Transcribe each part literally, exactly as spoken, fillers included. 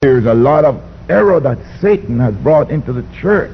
There's a lot of error that Satan has brought into the church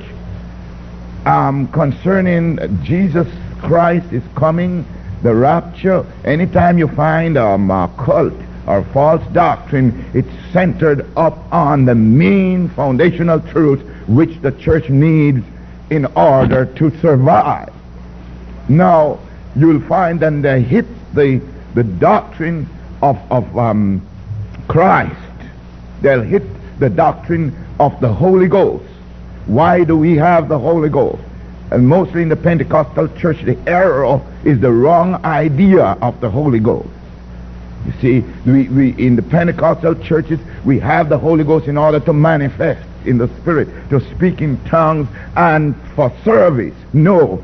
um, concerning Jesus Christ is coming, the rapture. Anytime you find um, a cult or false doctrine, it's centered up on the main foundational truth which the church needs in order to survive. Now, you'll find that they hit the, the doctrine of, of um, Christ. They'll hit the doctrine of the Holy Ghost. Why do we have the Holy Ghost? And mostly in the Pentecostal church, the error is the wrong idea of the Holy Ghost. You see, we, we in the Pentecostal churches, we have the Holy Ghost in order to manifest in the Spirit, to speak in tongues and for service. No.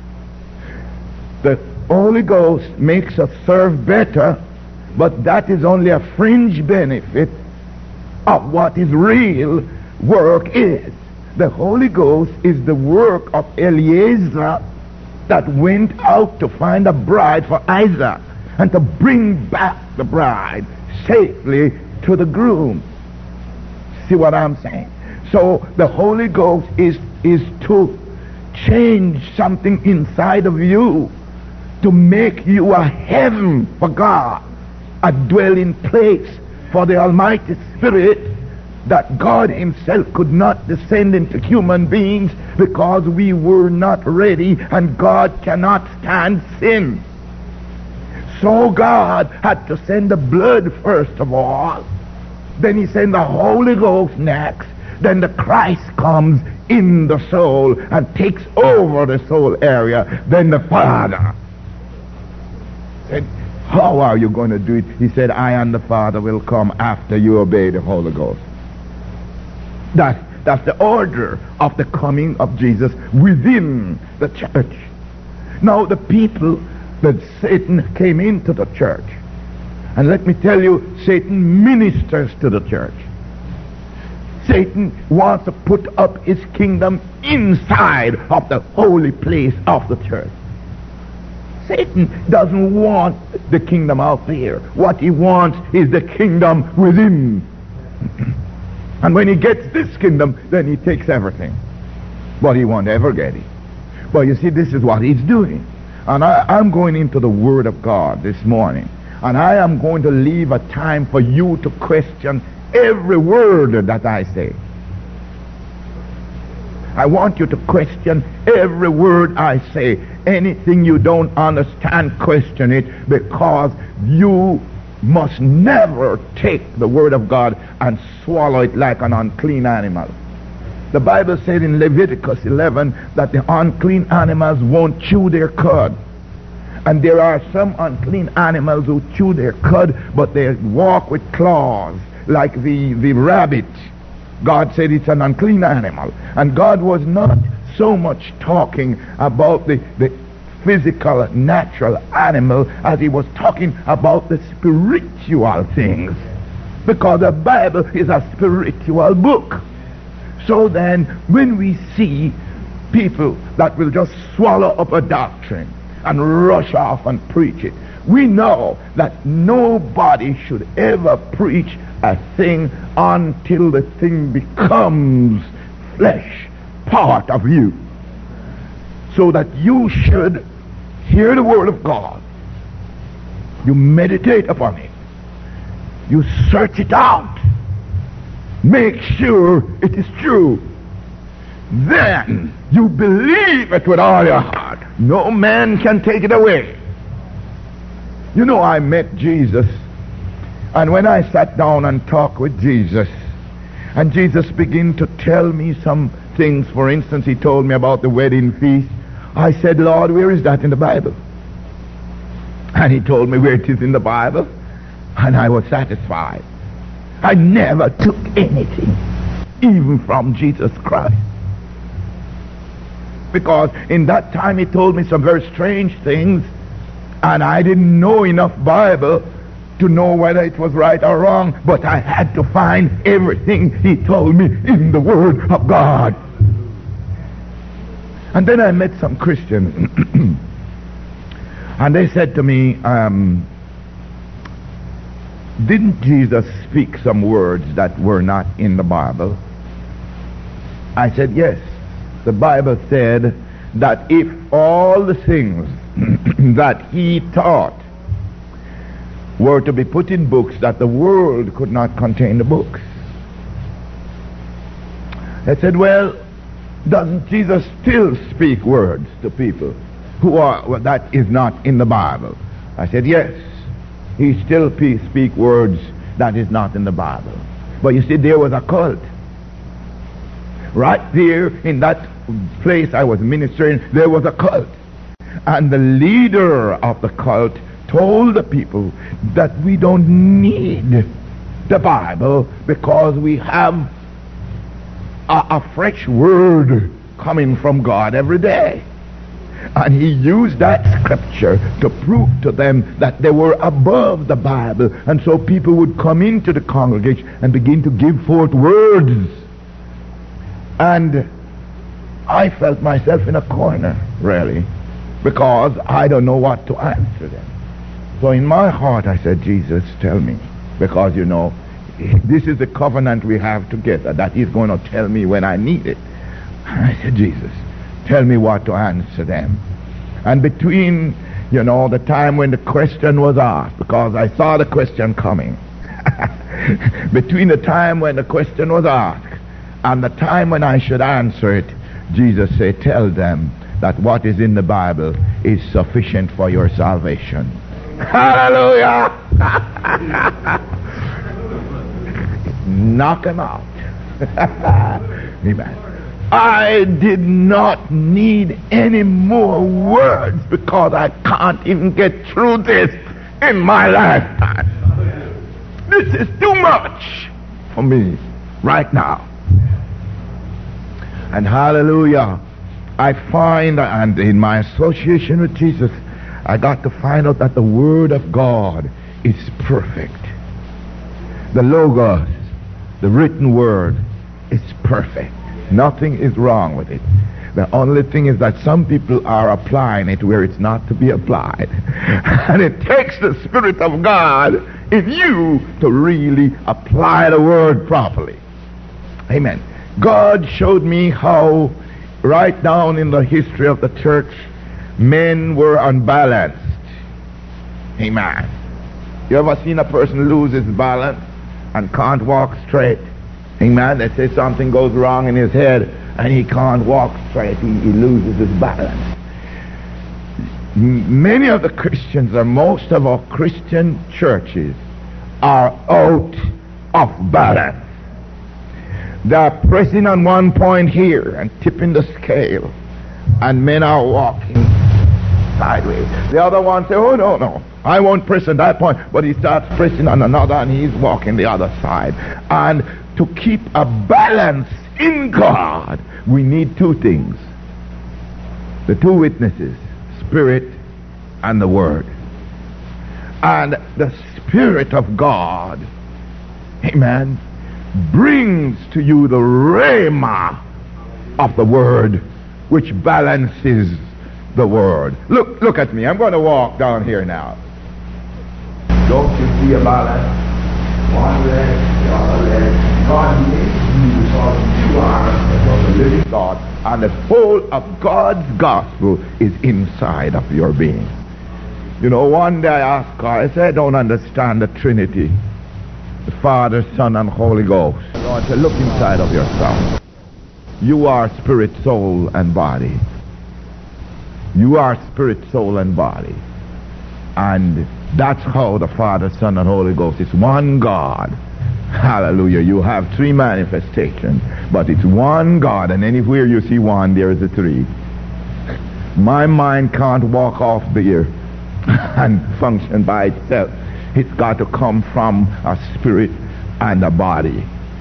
The Holy Ghost makes us serve better, but that is only a fringe benefit of what his real work is. The Holy Ghost is the work of Eliezer that went out to find a bride for Isaac and to bring back the bride safely to the groom. See what I'm saying? So the Holy Ghost is, is to change something inside of you, to make you a heaven for God, a dwelling place for the Almighty Spirit, that God himself could not descend into human beings because we were not ready, and God cannot stand sin. So God had to send the blood first of all, then he sent the Holy Ghost next, then the Christ comes in the soul and takes over the soul area, then the Father said, how are you going to do it? He said, I and the Father will come after you obey the Holy Ghost. That's, that's the order of the coming of Jesus within the church. Now the people that Satan came into the church, and let me tell you, Satan ministers to the church. Satan wants to put up his kingdom inside of the holy place of the church. Satan doesn't want the kingdom out there. What he wants is the kingdom within. And when he gets this kingdom, then he takes everything. But he won't ever get it. But you see, this is what he's doing. And I, I'm going into the Word of God this morning. And I am going to leave a time for you to question every word that I say. I want you to question every word I say. Anything you don't understand, question it, because you must never take the Word of God and swallow it like an unclean animal. The Bible said in Leviticus eleven that the unclean animals won't chew their cud. And there are some unclean animals who chew their cud, but they walk with claws, like the, the rabbit. God said it's an unclean animal. And God was not so much talking about the, the physical, natural animal as he was talking about the spiritual things. Because the Bible is a spiritual book. So then, when we see people that will just swallow up a doctrine and rush off and preach it, we know that nobody should ever preach a thing until the thing becomes flesh, part of you. So that you should hear the Word of God. You meditate upon it. You search it out. Make sure it is true. Then you believe it with all your heart. No man can take it away. You know, I met Jesus, and when I sat down and talked with Jesus, and Jesus began to tell me some things, for instance, he told me about the wedding feast. I said, Lord, where is that in the Bible? And he told me where it is in the Bible, and I was satisfied. I never took anything, even from Jesus Christ. Because in that time he told me some very strange things, and I didn't know enough Bible to know whether it was right or wrong, but I had to find everything he told me in the Word of God. And then I met some Christians, and they said to me, um, didn't Jesus speak some words that were not in the Bible? I said, yes. The Bible said that if all the things that he taught were to be put in books, that the world could not contain the books. I said, well, doesn't Jesus still speak words to people who are, well, that is not in the Bible? I said, yes, he still speak words that is not in the Bible. But you see, there was a cult. Right there in that place I was ministering, there was a cult. And the leader of the cult told the people that we don't need the Bible because we have a, a fresh word coming from God every day. And he used that scripture to prove to them that they were above the Bible. And so people would come into the congregation and begin to give forth words. And I felt myself in a corner, really, because I don't know what to answer them. So in my heart I said, Jesus, tell me, because you know, this is the covenant we have together, that he's going to tell me when I need it. And I said, Jesus, tell me what to answer them. And between, you know, the time when the question was asked, because I saw the question coming, between the time when the question was asked and the time when I should answer it, Jesus said, tell them that what is in the Bible is sufficient for your salvation. Hallelujah! Knock him out. Amen. I did not need any more words because I can't even get through this in my lifetime. This is too much for me right now. And hallelujah, I find, and in my association with Jesus, I got to find out that the Word of God is perfect. The Logos, the written Word, is perfect. Nothing is wrong with it. The only thing is that some people are applying it where it's not to be applied. And it takes the Spirit of God in you to really apply the Word properly. Amen. God showed me how right down in the history of the church, men were unbalanced. Amen. You ever seen a person lose his balance and can't walk straight? Amen. They say something goes wrong in his head and he can't walk straight. He, he loses his balance. M- many of the Christians, or most of our Christian churches, are out of balance. They're pressing on one point here and tipping the scale, and men are walking sideways. The other one says, oh no, no, I won't press on that point, but he starts pressing on another and he's walking the other side. And to keep a balance in God, we need two things. The two witnesses, Spirit and the Word. And the Spirit of God, amen, brings to you the rhema of the Word, which balances the Word. Look, look at me. I'm going to walk down here now. Don't you see a balance? One leg, the other leg. God made you because you are the living God, and the whole of God's gospel is inside of your being. You know, one day I asked God, I said, I don't understand the Trinity, the Father, Son, and Holy Ghost. I want to look inside of yourself. You are spirit, soul, and body. You are spirit, soul, and body. And that's how the Father, Son, and Holy Ghost is one God. Hallelujah. You have three manifestations, but it's one God, and anywhere you see one, there is a three. My mind can't walk off there and function by itself. It's got to come from a spirit and a body.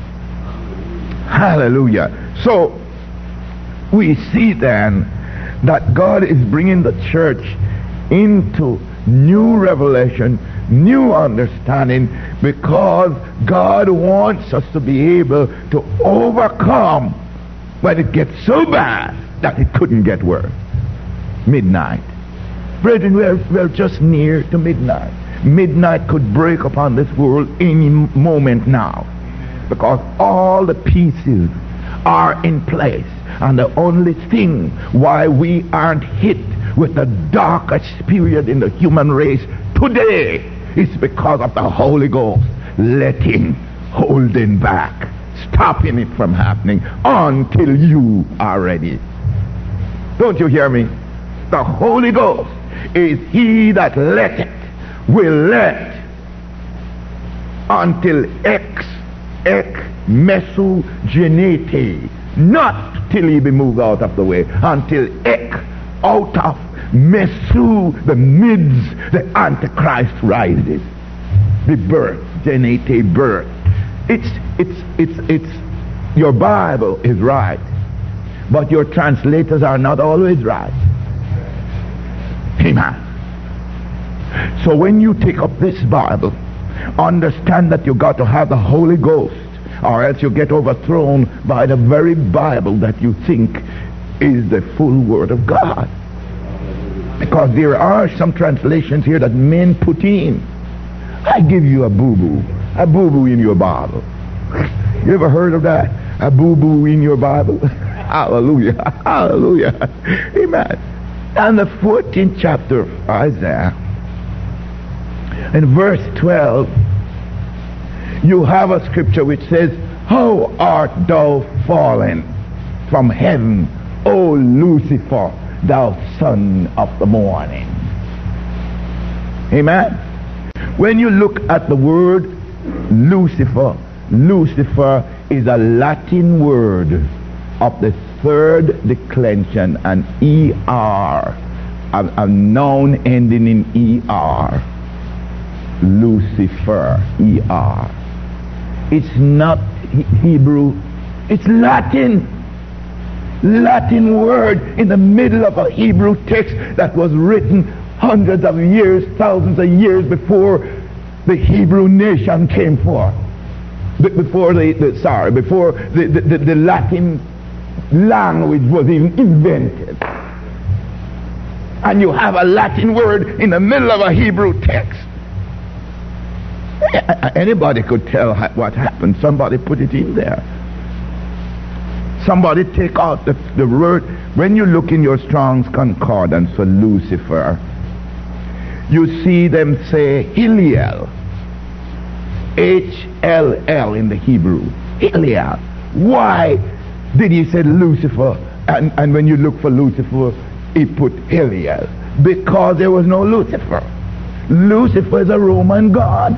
Hallelujah. So we see then that God is bringing the church into new revelation, new understanding, because God wants us to be able to overcome when it gets so bad that it couldn't get worse. Midnight. Brethren, we're, we're just near to midnight. Midnight could break upon this world any moment now, because all the pieces are in place. And the only thing why we aren't hit with the darkest period in the human race today is because of the Holy Ghost letting, holding back, stopping it from happening until you are ready. Don't you hear me? The Holy Ghost is he that letteth, will let until ex, ex mesu genete, not till he be moved out of the way, until ex, out of mesu, the midst, the Antichrist rises. The birth, genete, birth. It's, it's, it's, it's, your Bible is right, but your translators are not always right. Amen. So when you take up this Bible, understand that you got to have the Holy Ghost, or else you get overthrown by the very Bible that you think is the full Word of God. Because there are some translations here that men put in. I give you a boo-boo. A boo-boo in your Bible. You ever heard of that? A boo-boo in your Bible? Hallelujah. Hallelujah. Amen. And the fourteenth chapter of Isaiah, in verse twelve, you have a scripture which says, "How art thou fallen from heaven, O Lucifer, thou son of the morning." Amen. When you look at the word Lucifer, Lucifer is a Latin word of the third declension, an E R, a, a noun ending in E R. Lucifer, E R. It's not Hebrew, it's Latin. Latin word in the middle of a Hebrew text that was written hundreds of years, thousands of years before the Hebrew nation came forth. Before the, the sorry, before the, the, the, the Latin language was even invented. And you have a Latin word in the middle of a Hebrew text. Anybody could tell what happened. Somebody put it in there. Somebody take out the, the word. When you look in your Strong's Concordance for Lucifer, you see them say Hillel. H L L in the Hebrew. Hillel. Why did he say Lucifer? And, and when you look for Lucifer, he put Hillel. Because there was no Lucifer. Lucifer is a Roman god.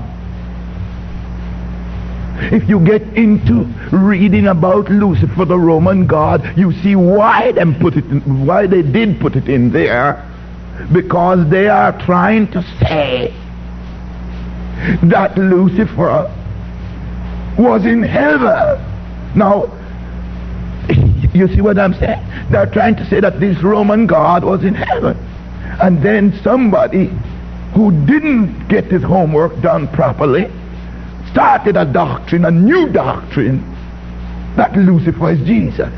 If you get into reading about Lucifer, the Roman god, you see why them put it in, why they did put it in there. Because they are trying to say that Lucifer was in heaven. Now, you see what I'm saying? They're trying to say that this Roman god was in heaven. And then somebody who didn't get his homework done properly started a doctrine, a new doctrine, that Lucifer is Jesus.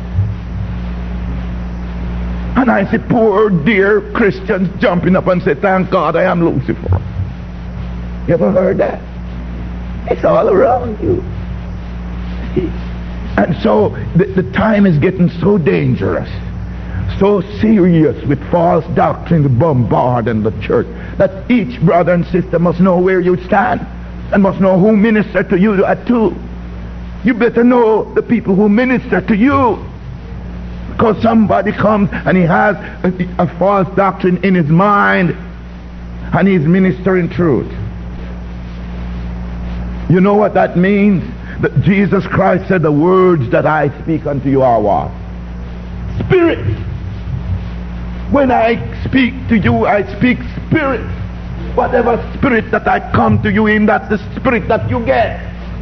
And I see poor dear Christians jumping up and say, "Thank God I am Lucifer." You ever heard that? It's all around you. See? And so the, the time is getting so dangerous, so serious, with false doctrine to bombard in the church, that each brother and sister must know where you stand and must know who minister to you at too. You better know the people who minister to you. Because somebody comes and he has a, a false doctrine in his mind and he's ministering truth. You know what that means? That Jesus Christ said, "The words that I speak unto you are what? Spirit." When I speak to you, I speak spirit. Whatever spirit that I come to you in, that's the spirit that you get.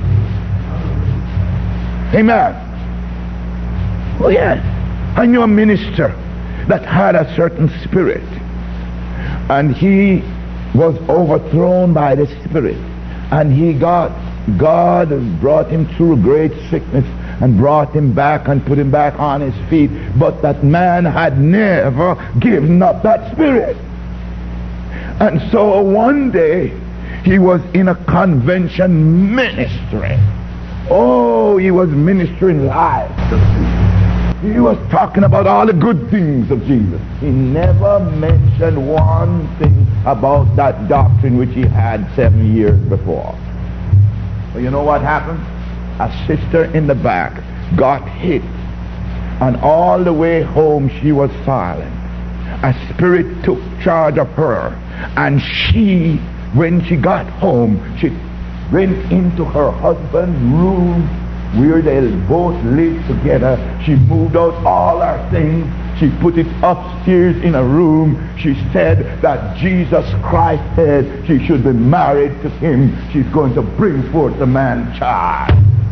Amen. Oh yes. I knew a minister that had a certain spirit, and he was overthrown by the spirit, and he got God brought him through great sickness and brought him back and put him back on his feet, but that man had never given up that spirit. And so one day he was in a convention ministering. Oh, he was ministering live to people. He was talking about all the good things of Jesus. He never mentioned one thing about that doctrine which he had seven years before. But you know what happened? A sister in the back got hit, and all the way home she was silent. A spirit took charge of her, and she, when she got home, she went into her husband's room where they both lived together. She moved out all her things. She put it upstairs in a room. She said that Jesus Christ said she should be married to him. She's going to bring forth a man child.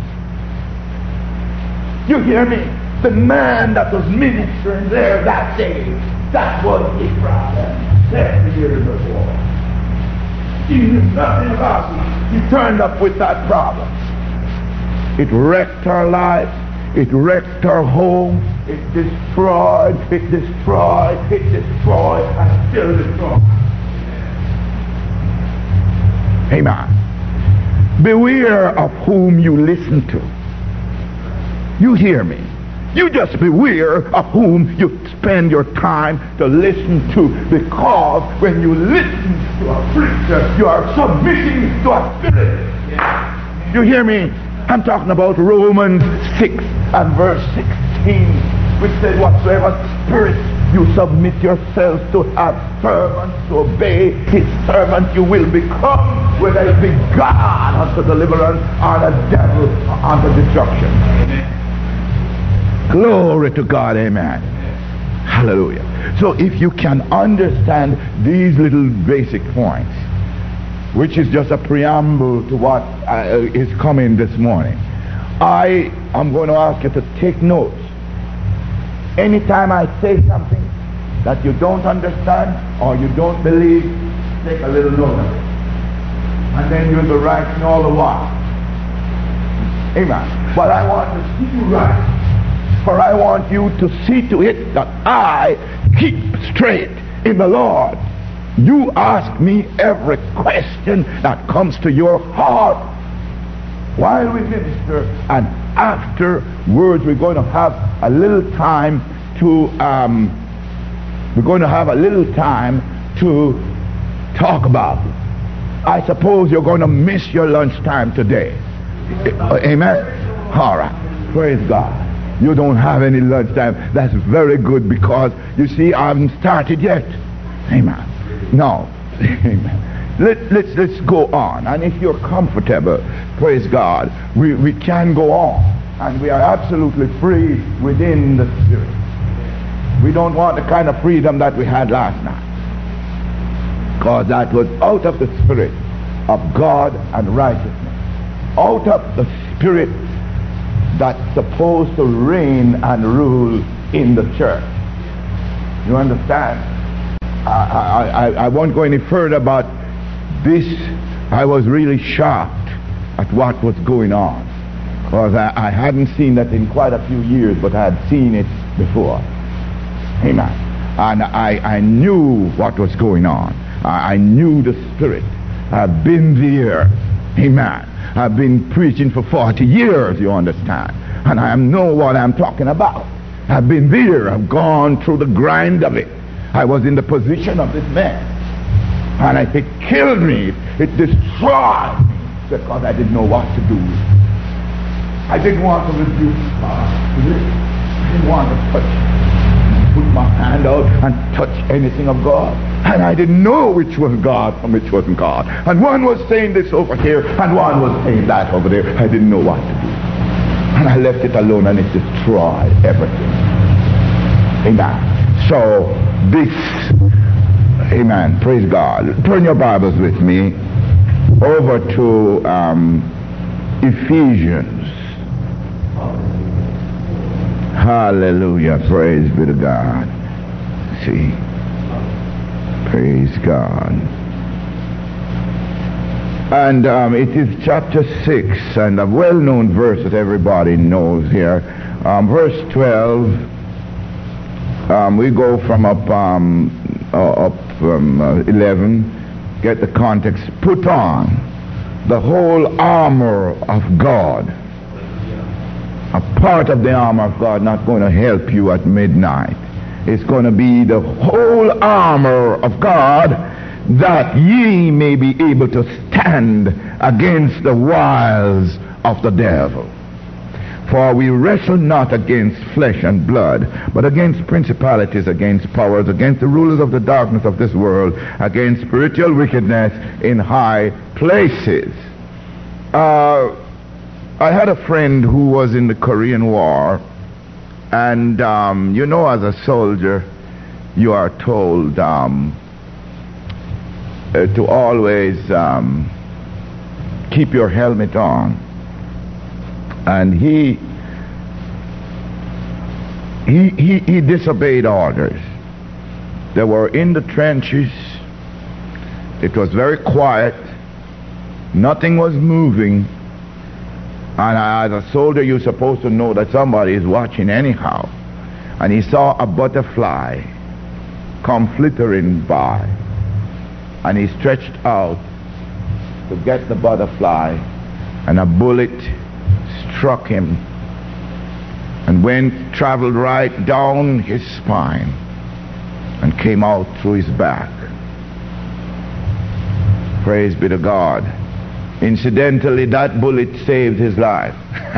You hear me? The man that was ministering there that day, that was his problem seven years before. He knew nothing about it. He turned up with that problem. It wrecked her life. It wrecked her home. It destroyed, it destroyed, it destroyed, and still destroyed. Amen. Beware of whom you listen to. You hear me? You just beware of whom you spend your time to listen to, because when you listen to a preacher, you are submitting to a spirit. Yeah. You hear me? I'm talking about Romans six and verse sixteen, which says, whatsoever spirit you submit yourselves to, have servants to obey, his servant you will become, whether it be God unto deliverance or the devil unto destruction. Amen. Glory to God, amen. Hallelujah. So if you can understand these little basic points, which is just a preamble to what uh, is coming this morning, I am going to ask you to take notes. Anytime I say something that you don't understand or you don't believe, take a little note of it. And then you'll be writing all the while. Amen. But I want to see you right. For I want you to see to it that I keep straight in the Lord. You ask me every question that comes to your heart while we minister, and afterwards we're going to have a little time to um, we're going to have a little time to talk about it. I suppose you're going to miss your lunchtime today. Amen. All right. Praise God. You don't have any lunchtime. That's very good, because you see I haven't started yet. Amen. No. Amen. Let, let's let's go on. And if you're comfortable, praise God, we, we can go on. And we are absolutely free within the Spirit. We don't want the kind of freedom that we had last night, because that was out of the Spirit of God and righteousness, out of the Spirit that's supposed to reign and rule in the church. You understand? I, I, I won't go any further, but this, I was really shocked at what was going on, because I, I hadn't seen that in quite a few years, but I had seen it before. Amen. And I, I knew what was going on. I, I knew the Spirit. I've been there. Amen. I've been preaching for forty years, you understand, and I know what I'm talking about. I've been there. I've gone through the grind of it. I was in the position of this man, and it killed me. It destroyed me, because I didn't know what to do. I didn't want to rebuke God. I didn't want to touch, put my hand out and touch anything of God. And I didn't know which was God from which wasn't God. And one was saying this over here, and one was saying that over there. I didn't know what to do. And I left it alone, and it destroyed everything. Amen. So this, amen, praise God. Turn your Bibles with me over to um, Ephesians. Hallelujah. Praise be to God. See. Praise God. And um, it is chapter six, and a well-known verse that everybody knows here. Um, verse twelve. Um, we go from up um, uh, up from uh, eleven. get the context, put on the whole armor of God. A part of the armor of God not going to help you at midnight. It's going to be the whole armor of God, that ye may be able to stand against the wiles of the devil. For we wrestle not against flesh and blood, but against principalities, against powers, against the rulers of the darkness of this world, against spiritual wickedness in high places. Uh, I had a friend who was in the Korean War, and um, you know, as a soldier, you are told um, uh, to always um, keep your helmet on. And he, he he he disobeyed orders. They were in the trenches. It was very quiet. Nothing was moving. And as a soldier, you're supposed to know that somebody is watching anyhow. And he saw a butterfly come flittering by. And he stretched out to get the butterfly, and a bullet struck him and went, traveled right down his spine and came out through his back. Praise be to God. Incidentally, that bullet saved his life.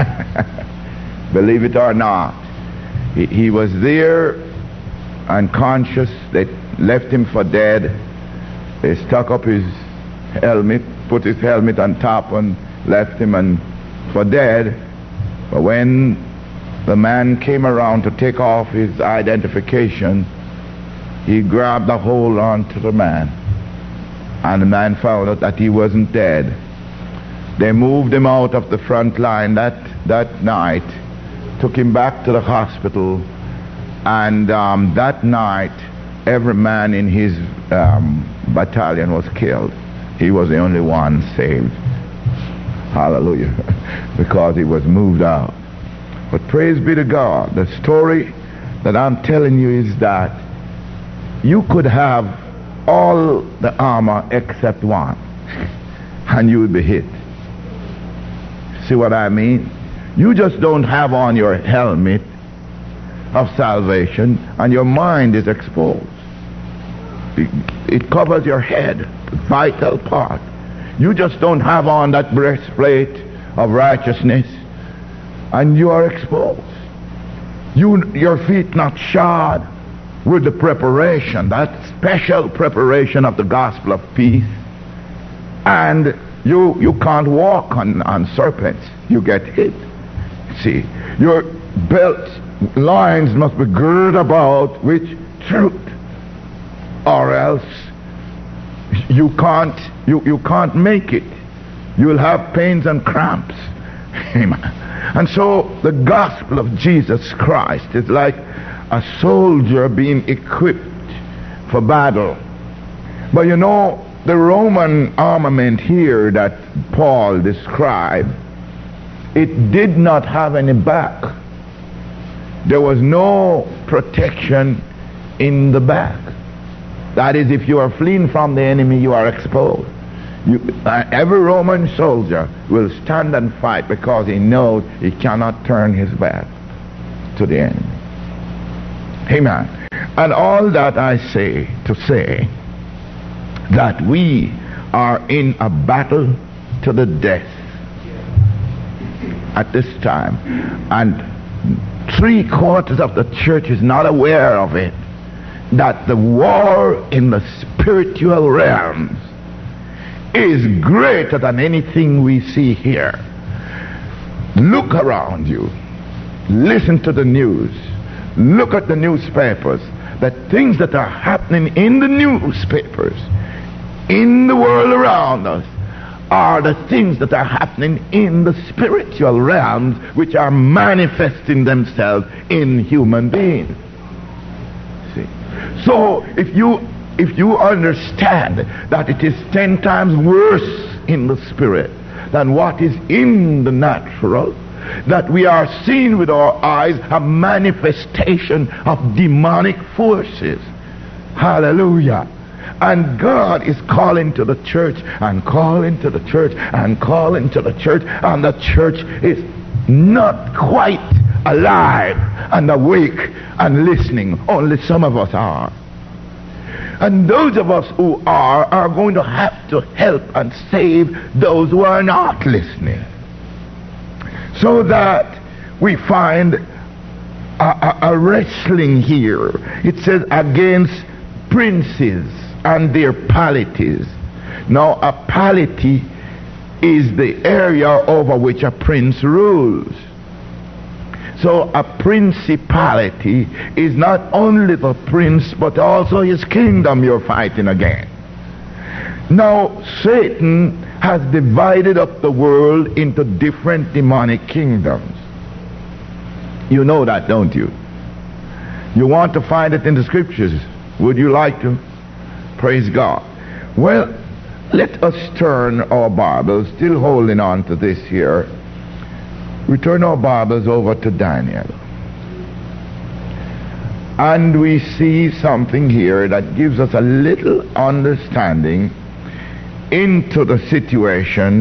Believe it or not. He, he was there, unconscious. They left him for dead. They stuck up his helmet, put his helmet on top and left him and for dead. But when the man came around to take off his identification, he grabbed a hold onto the man, and the man found out that he wasn't dead. They moved him out of the front line that that night, took him back to the hospital, and um, that night every man in his um, battalion was killed. He was the only one saved. Hallelujah. Because he was moved out. But praise be to God, the story that I'm telling you is that you could have all the armor except one, and you would be hit. See what I mean? You just don't have on your helmet of salvation, and your mind is exposed. It, it covers your head, the vital part. You just don't have on that breastplate of righteousness, and you are exposed. You, your feet not shod with the preparation, that special preparation of the gospel of peace, and you you can't walk on, on serpents. You get hit. See, your belt loins must be girded about with truth, or else you can't you, you can't make it. You will have pains and cramps. Amen. And so the gospel of Jesus Christ is like a soldier being equipped for battle. But you know, the Roman armament here that Paul described, it did not have any back. There was no protection in the back. That is, if you are fleeing from the enemy, you are exposed. You, uh, every Roman soldier will stand and fight because he knows he cannot turn his back to the enemy. Amen. And all that I say to say that we are in a battle to the death at this time, and three quarters of the church is not aware of it, that the war in the spiritual realms is greater than anything we see here. Look around you, listen to the news, look at the newspapers. The things that are happening in the newspapers, in the world around us, are the things that are happening in the spiritual realms, which are manifesting themselves in human beings. See? So if you if you understand that it is ten times worse in the spirit than what is in the natural, that we are seeing with our eyes a manifestation of demonic forces. Hallelujah. And God is calling to the church and calling to the church and calling to the church, and the church is not quite alive and awake and listening. Only some of us are. And those of us who are are going to have to help and save those who are not listening, so that we find a, a, a wrestling here. It says against princes and their palaces. Now, a pality is the area over which a prince rules. So a principality is not only the prince, but also his kingdom you're fighting against. Now, Satan has divided up the world into different demonic kingdoms. You know that, don't you? You want to find it in the scriptures. Would you like to? Praise God. Well, let us turn our Bibles, still holding on to this here. We turn our Bibles over to Daniel. And we see something here that gives us a little understanding into the situation.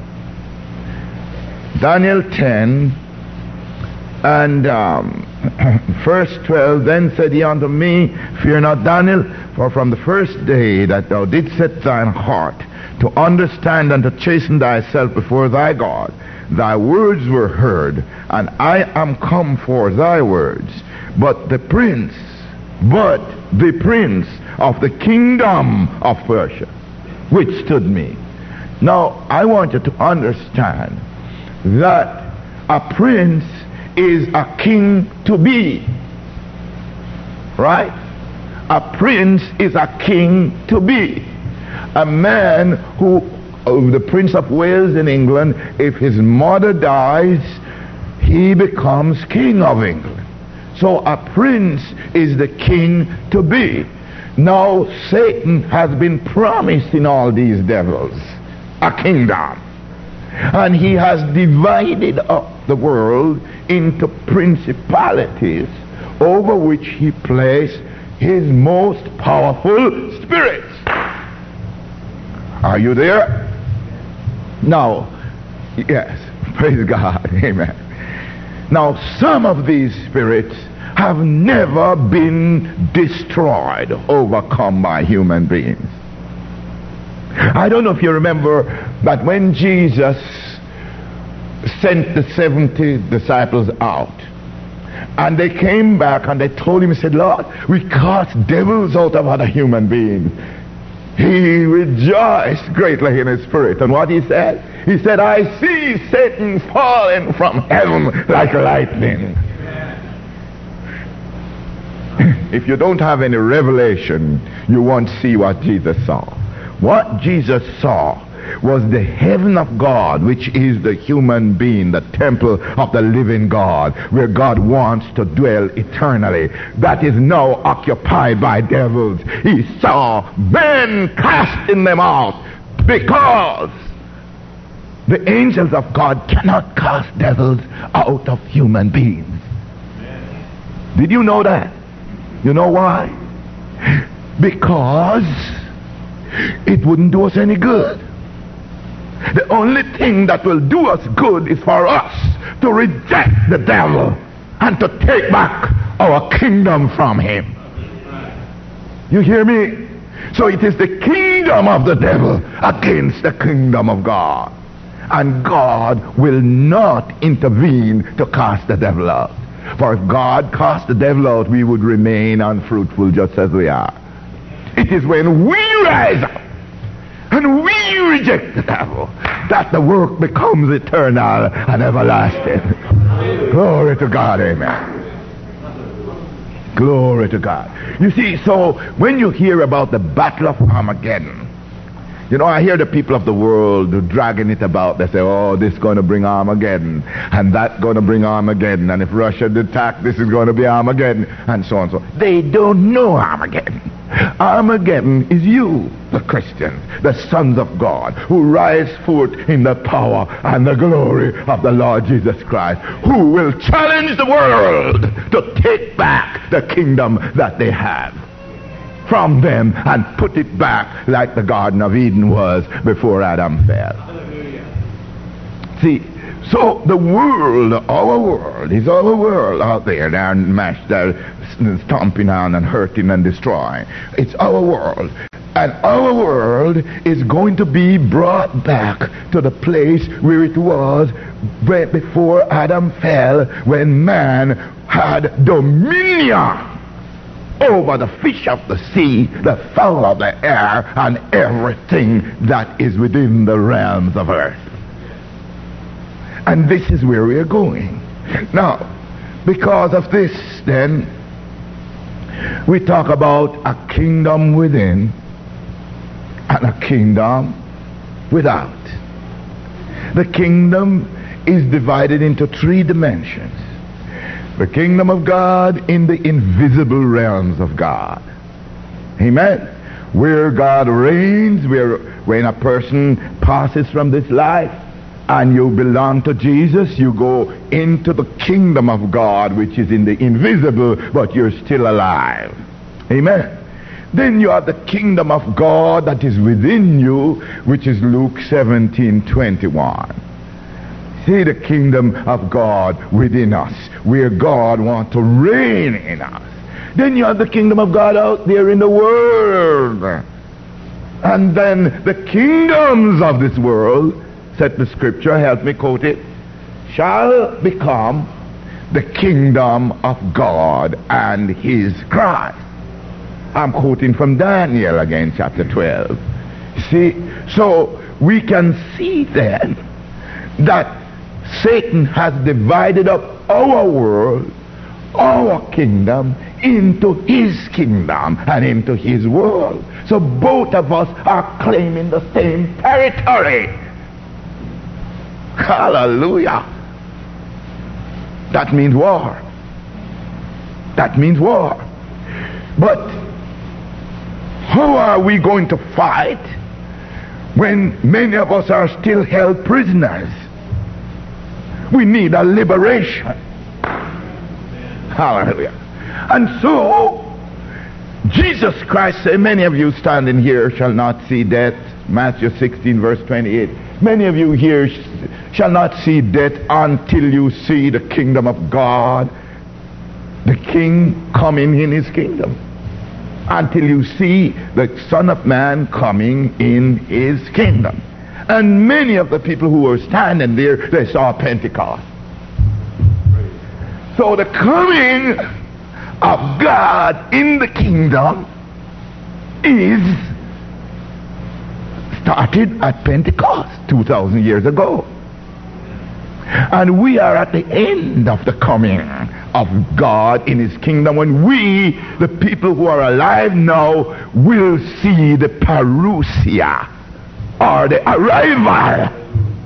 Daniel ten and um, verse twelve, then said he unto me, fear not, Daniel, for from the first day that thou didst set thine heart to understand and to chasten thyself before thy God, thy words were heard, and I am come for thy words. But the prince, but the prince of the kingdom of Persia withstood me. Now, I want you to understand that a prince is a king to be. Right? A prince is a king to be. A man who, oh, the Prince of Wales in England, if his mother dies, he becomes king of England. So a prince is the king to be. Now Satan has been promised in all these devils a kingdom, and he has divided up the world into principalities over which he placed his most powerful spirits. Are you there? Now, yes, praise God, amen. Now, some of these spirits have never been destroyed, overcome by human beings. I don't know if you remember that when Jesus sent the seventy disciples out, and they came back and they told him, he said, Lord, we cast devils out of other human beings. He rejoiced greatly in his spirit. And what he said? He said, I see Satan falling from heaven like lightning. If you don't have any revelation, you won't see what Jesus saw. What Jesus saw was the heaven of God, which is the human being, the temple of the living God, where God wants to dwell eternally. That is now occupied by devils. He saw men casting them out, because the angels of God cannot cast devils out of human beings. Did you know that? You know why? Because it wouldn't do us any good. The only thing that will do us good is for us to reject the devil and to take back our kingdom from him. You hear me? So it is the kingdom of the devil against the kingdom of God. And God will not intervene to cast the devil out. For if God cast the devil out, we would remain unfruitful just as we are. It is when we rise up and we reject the devil that the work becomes eternal and everlasting. Glory to God, amen. Glory to God. You see, so when you hear about the battle of Armageddon, you know, I hear the people of the world dragging it about. They say, oh, this is going to bring Armageddon, and that's going to bring Armageddon, and if Russia attack, this is going to be Armageddon, and so on and so on. They don't know Armageddon. Armageddon is you, the Christians, the sons of God, who rise forth in the power and the glory of the Lord Jesus Christ, who will challenge the world to take back the kingdom that they have. from them and put it back like the Garden of Eden was before Adam fell. See, so the world, our world, is our world out there. They're mashed, they're stomping on and hurting and destroying. It's our world. And our world is going to be brought back to the place where it was before Adam fell, when man had dominion over the fish of the sea, the fowl of the air, and everything that is within the realms of earth. And this is where we are going. Now, because of this, then, we talk about a kingdom within and a kingdom without. The kingdom is divided into three dimensions. The kingdom of God in the invisible realms of God. Amen. Where God reigns, where when a person passes from this life and you belong to Jesus, you go into the kingdom of God, which is in the invisible, but you're still alive. Amen. Then you have the kingdom of God that is within you, which is Luke seventeen twenty-one. See the kingdom of God within us, where God wants to reign in us. Then you have the kingdom of God out there in the world. And then the kingdoms of this world, said the scripture, help me quote it, shall become the kingdom of God and his Christ. I'm quoting from Daniel again, chapter twelve. See, so we can see then that Satan has divided up our world, our kingdom, into his kingdom and into his world. So both of us are claiming the same territory. Hallelujah. That means war. That means war. But how are we going to fight when many of us are still held prisoners? We need a liberation. Hallelujah. And so Jesus Christ said, many of you standing here shall not see death. Matthew sixteen verse twenty-eight. Many of you here sh- shall not see death until you see the kingdom of God, the King coming in his kingdom. Until you see the Son of Man coming in his kingdom. And many of the people who were standing there, they saw Pentecost. So the coming of God in the kingdom is started at Pentecost two thousand years ago. And we are at the end of the coming of God in his kingdom, when we, the people who are alive now, will see the parousia, or the arrival.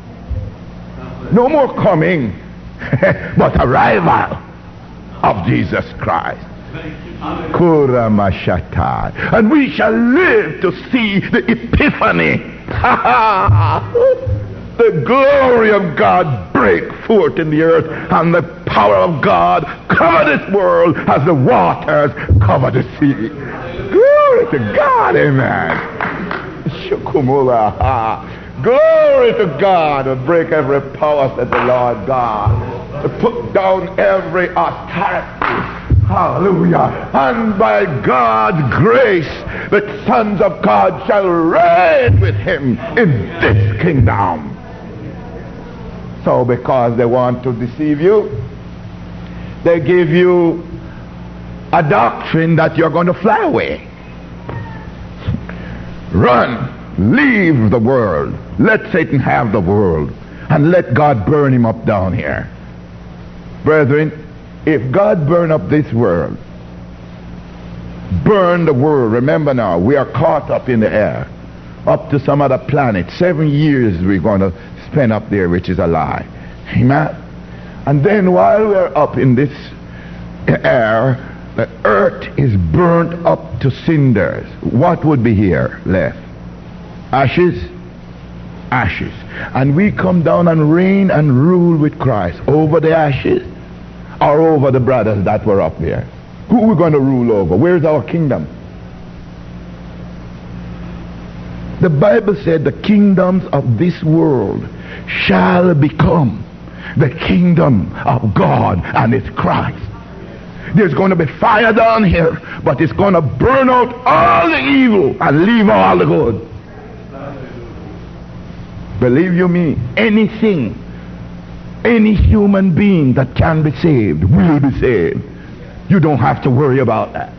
No more coming, but arrival of Jesus Christ. Kuramashata. And we shall live to see the epiphany. The glory of God break forth in the earth, and the power of God cover this world as the waters cover the sea. Glory to God, amen. Shukumula. Glory to God, to break every power, said the Lord God, to put down every authority. Hallelujah. And by God's grace, the sons of God shall reign with him in this kingdom. So because they want to deceive you, they give you a doctrine that you're going to fly away. Run, leave the world, let Satan have the world, and let God burn him up down here. Brethren, if God burn up this world, burn the world, remember now, we are caught up in the air, up to some other planet. Seven years we're going to spend up there, which is a lie. Amen. And then while we're up in this air, the earth is burnt up to cinders. What would be here left? Ashes? Ashes. And we come down and reign and rule with Christ over the ashes, or over the brothers that were up there. Who are we going to rule over? Where's our kingdom? The Bible said the kingdoms of this world shall become the kingdom of God and its Christ. There's going to be fire down here, but it's going to burn out all the evil and leave all the good. Believe you me, anything, any human being that can be saved will be saved. You don't have to worry about that.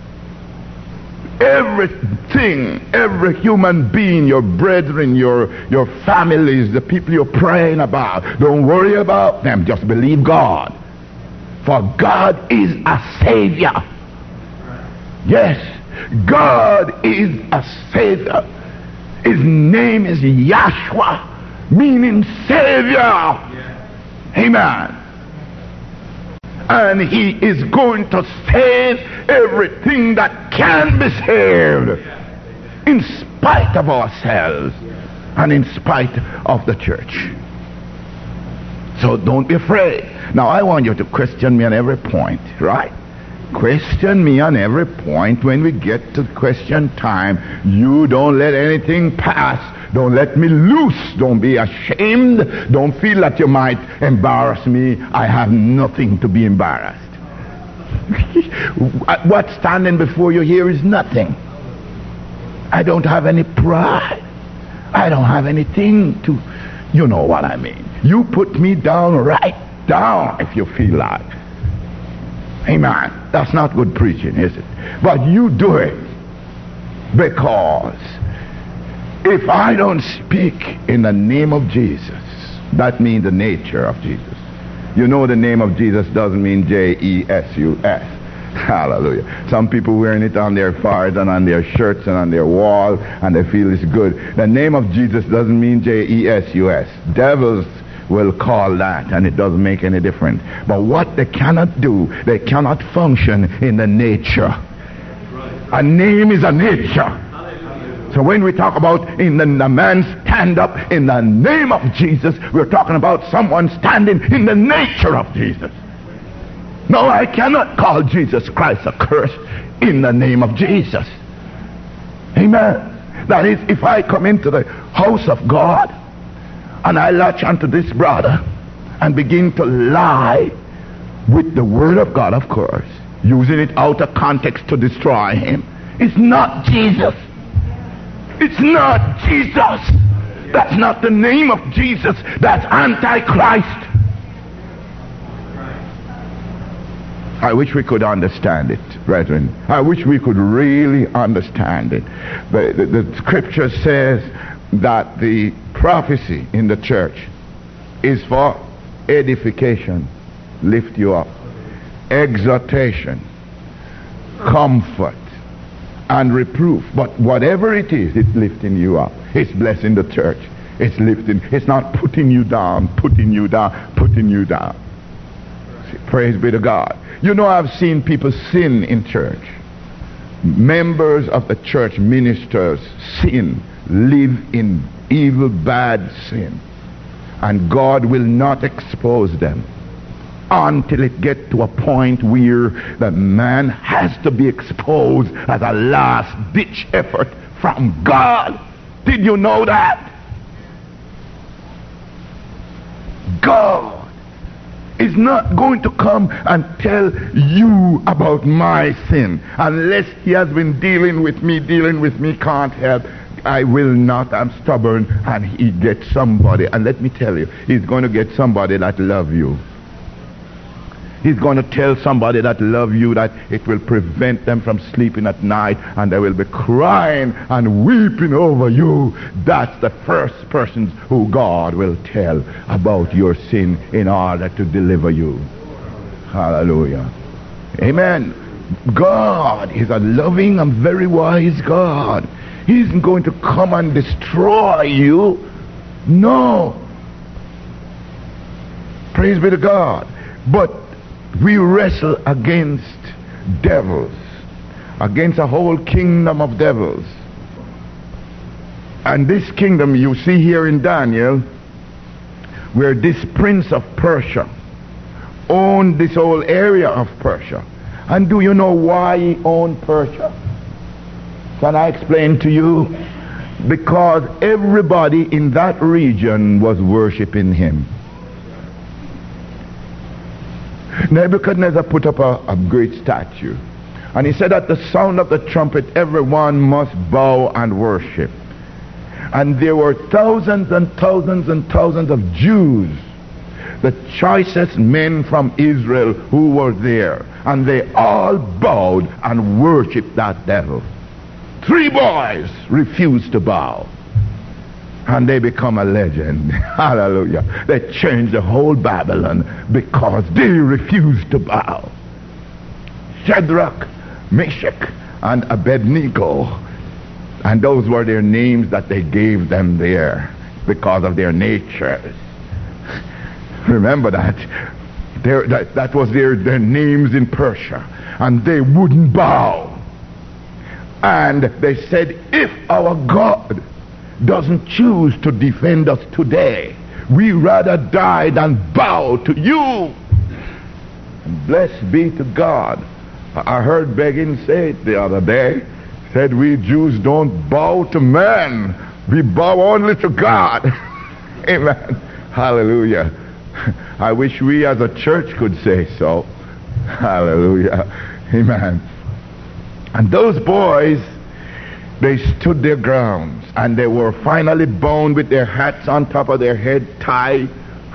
Everything, every human being, your brethren, your, your families, the people you're praying about, don't worry about them. Just believe God. For God is a Savior. Yes, God is a Savior. His name is Yahshua, meaning Savior. Amen. And he is going to save everything that can be saved, in spite of ourselves and in spite of the church. So don't be afraid. Now I want you to question me on every point, right? Question me on every point. When we get to question time, you don't let anything pass. Don't let me loose. Don't be ashamed. Don't feel that you might embarrass me. I have nothing to be embarrassed. What's standing before you here is nothing. I don't have any pride. I don't have anything to, you know what I mean. You put me down, right down if you feel like. Amen. That's not good preaching, is it? But you do it, because if I don't speak in the name of Jesus, that means the nature of Jesus. You know the name of Jesus doesn't mean J E S U S. Hallelujah. Some people wearing it on their forehead and on their shirts and on their wall, and they feel it's good. The name of Jesus doesn't mean J E S U S. Devils will call that, and it doesn't make any difference. But what they cannot do, they cannot function in the nature. A name is a nature. So when we talk about in the, the man stand up in the name of Jesus, we're talking about someone standing in the nature of Jesus. No, I cannot call Jesus Christ a curse in the name of Jesus. Amen. That is, if I come into the house of God and I latch onto this brother and begin to lie with the word of God, of course, using it out of context to destroy him, it's not Jesus. It's not Jesus. That's not the name of Jesus. That's Antichrist. I wish we could understand it, brethren. I wish we could really understand it. The, the, the scripture says that the prophecy in the church is for edification, lift you up, exhortation, comfort, and reproof. But whatever it is, it's lifting you up. It's blessing the church. It's lifting. It's not putting you down, putting you down, putting you down. See, praise be to God. You know, I've seen people sin in church. Members of the church, ministers, sin, live in evil, bad sin. And God will not expose them until it gets to a point where the man has to be exposed as a last ditch effort from God. Did you know that? God is not going to come and tell you about my sin unless he has been dealing with me, dealing with me, can't help. I will not, I'm stubborn, and he gets somebody, and let me tell you, he's going to get somebody that loves you. He's going to tell somebody that love you that it will prevent them from sleeping at night, and they will be crying and weeping over you. That's the first person who God will tell about your sin in order to deliver you. Hallelujah. Amen. God is a loving and very wise God. He isn't going to come and destroy you. No. Praise be to God. But we wrestle against devils, against a whole kingdom of devils. And this kingdom you see here in Daniel, where this prince of Persia owned this whole area of Persia. And do you know why he owned Persia? Can I explain to you? because everybody in that region was worshiping him. Nebuchadnezzar put up a, a great statue, and he said, at the sound of the trumpet everyone must bow and worship. And there were thousands and thousands and thousands of Jews, the choicest men from Israel, who were there, and they all bowed and worshipped that devil. Three boys refused to bow, and they become a legend. Hallelujah. They changed the whole Babylon because they refused to bow. Shadrach, Meshach, and Abednego, and those were their names that they gave them there because of their natures. Remember that. Their, that, that was their, their names in Persia, and they wouldn't bow. And they said, if our God doesn't choose to defend us today, we rather die than bow to you. And blessed be to God. I heard Begin say it the other day, said, we Jews don't bow to men, we bow only to God. Amen. Hallelujah. I wish we as a church could say so. Hallelujah. Amen. And those boys, they stood their grounds, and they were finally bound with their hats on top of their head, tied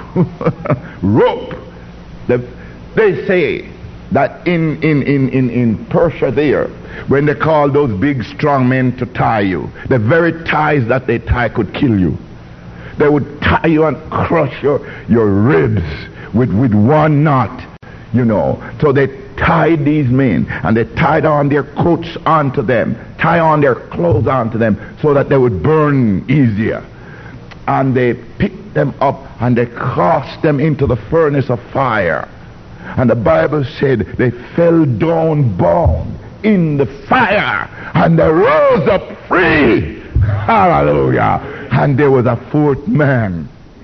rope. They, they say that in, in, in, in, in Persia there, when they call those big strong men to tie you, the very ties that they tie could kill you. They would tie you and crush your, your ribs with, with one knot, you know. So they tied these men, and they tied on their coats onto them, tie on their clothes onto them, so that they would burn easier. And they picked them up and they cast them into the furnace of fire. And the Bible said they fell down bound in the fire, and they rose up free. Hallelujah. And there was a fourth man.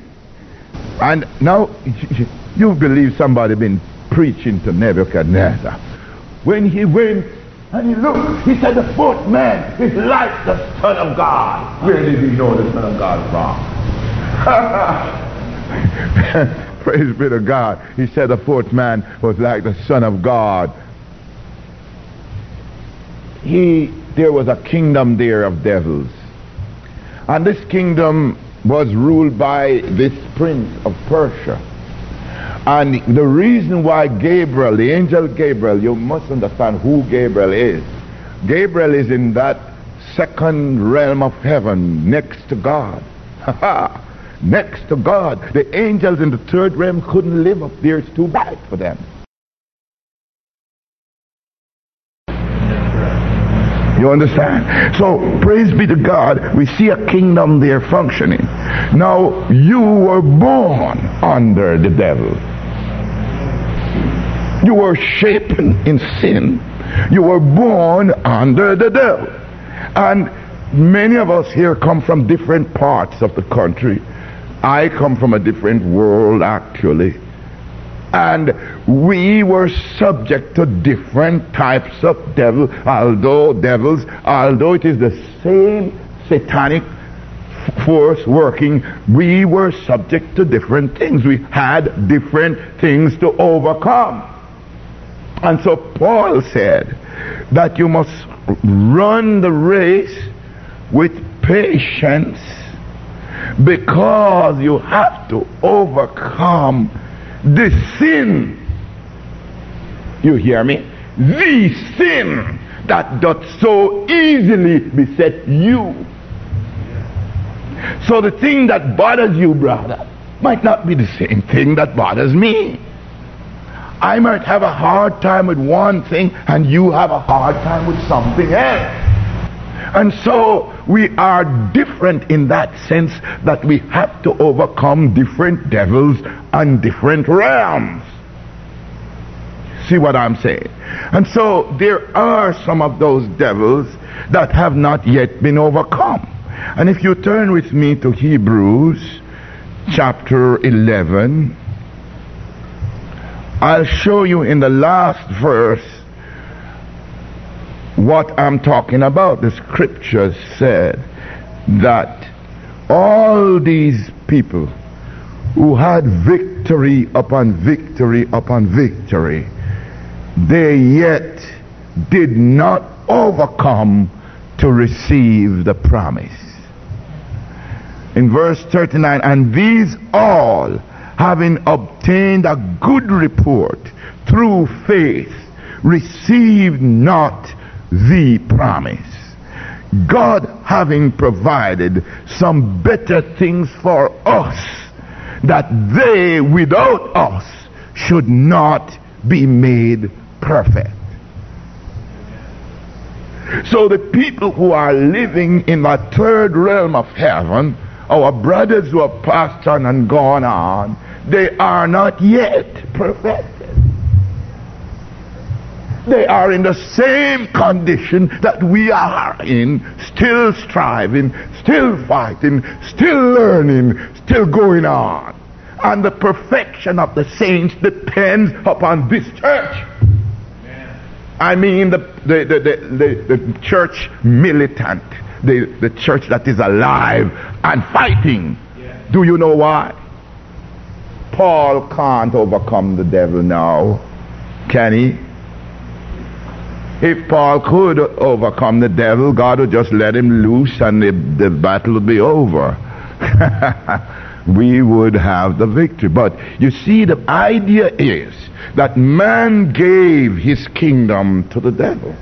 And now you believe somebody been preaching to Nebuchadnezzar. When he went and he looked, he said, the fourth man is like the Son of God. Where did he know the Son of God from? Praise be to God. He said the fourth man was like the Son of God. He, there was a kingdom there of devils. And this kingdom was ruled by this prince of Persia. And the reason why Gabriel, the angel Gabriel, you must understand who Gabriel is. Gabriel is in that second realm of heaven, next to God. Next to God. The angels in the third realm couldn't live up there. It's too bad for them. You understand? So, praise be to God, we see a kingdom there functioning. Now, you were born under the devil. You were shapen in sin. You were born under the devil. And many of us here come from different parts of the country. I come from a different world, actually. And we were subject to different types of devil, although devils, although it is the same satanic force working, we were subject to different things. We had different things to overcome. And so Paul said that you must run the race with patience, because you have to overcome the sin. You hear me? The sin that doth so easily beset you. So the thing that bothers you, brother, might not be the same thing that bothers me. I might have a hard time with one thing and you have a hard time with something else. And so we are different in that sense that we have to overcome different devils and different realms. See what I'm saying? And so there are some of those devils that have not yet been overcome. And if you turn with me to Hebrews chapter eleven, I'll show you in the last verse what I'm talking about. The scriptures said that all these people who had victory upon victory upon victory, they yet did not overcome to receive the promise. In verse thirty-nine, and these all, having obtained a good report through faith, received not the promise, God having provided some better things for us, that they without us should not be made perfect. So the people who are living in the third realm of heaven, our brothers who have passed on and gone on, they are not yet perfected. They are in the same condition that we are in, still striving, still fighting, still learning, still going on. And the perfection of the saints depends upon this church. Amen. I mean the, the, the, the, the, the church militant, the, the church that is alive and fighting. Yeah. Do you know why? Paul can't overcome the devil now, can he? If Paul could overcome the devil, God would just let him loose and the, the battle would be over. We would have the victory. But you see, the idea is that man gave his kingdom to the devil.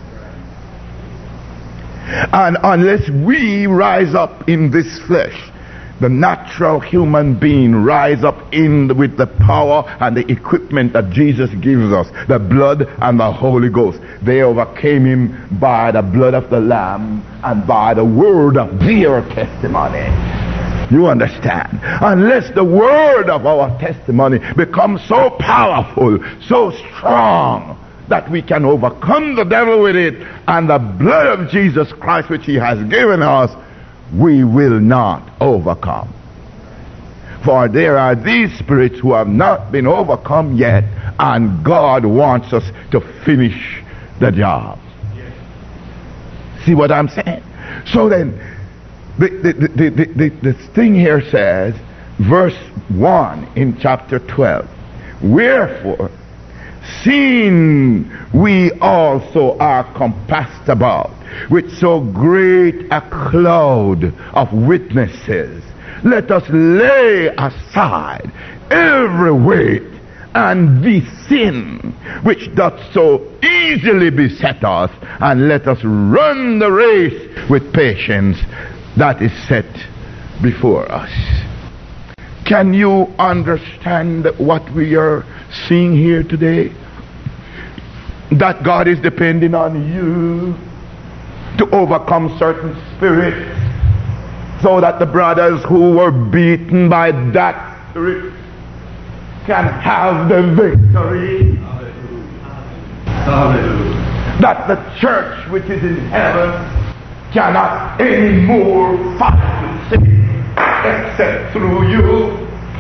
And unless we rise up in this flesh, the natural human being rise up in with the power and the equipment that Jesus gives us, the blood and the Holy Ghost. They overcame him by the blood of the Lamb and by the word of their testimony. You understand? Unless the word of our testimony becomes so powerful, so strong, that we can overcome the devil with it, and the blood of Jesus Christ which he has given us, we will not overcome. For there are these spirits who have not been overcome yet, and God wants us to finish the job. Yes. See what I'm saying? So then, the, the, the, the, the, the thing here says, verse one in chapter twelve, wherefore, seeing we also are compassed about with so great a cloud of witnesses, let us lay aside every weight and the sin which doth so easily beset us, and let us run the race with patience that is set before us. Can you understand what we are seeing here today? That God is depending on you to overcome certain spirits, so that the brothers who were beaten by that spirit can have the victory. Hallelujah. That the church which is in heaven cannot anymore fight with sin except through you.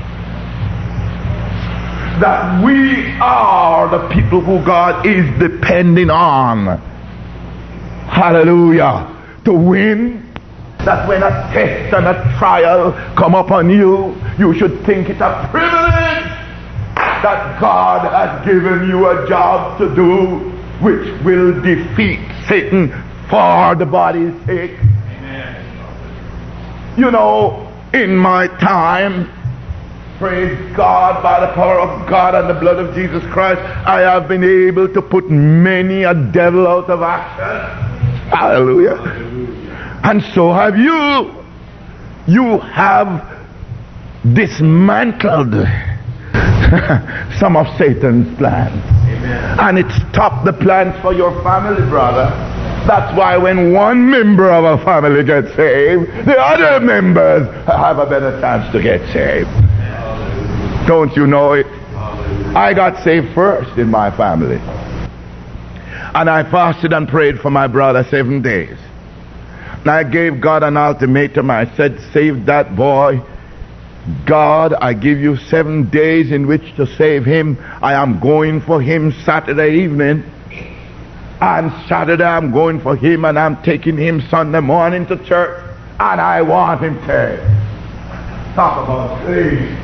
That we are the people who God is depending on. Hallelujah. To win. That when a test and a trial come upon you, you should think it a privilege that God has given you a job to do which will defeat Satan for the body's sake. Amen. You know, in my time, praise God, by the power of God and the blood of Jesus Christ, I have been able to put many a devil out of action. Hallelujah. Hallelujah. And so have you. You have dismantled some of Satan's plans. Amen. And it stopped the plans for your family, brother. That's why when one member of a family gets saved, the other members have a better chance to get saved. Hallelujah. Don't you know it? Hallelujah. I got saved first in my family. And I fasted and prayed for my brother seven days. And I gave God an ultimatum. I said, save that boy. God, I give you seven days in which to save him. I am going for him Saturday evening. And Saturday I'm going for him, and I'm taking him Sunday morning to church. And I want him to talk about claiming.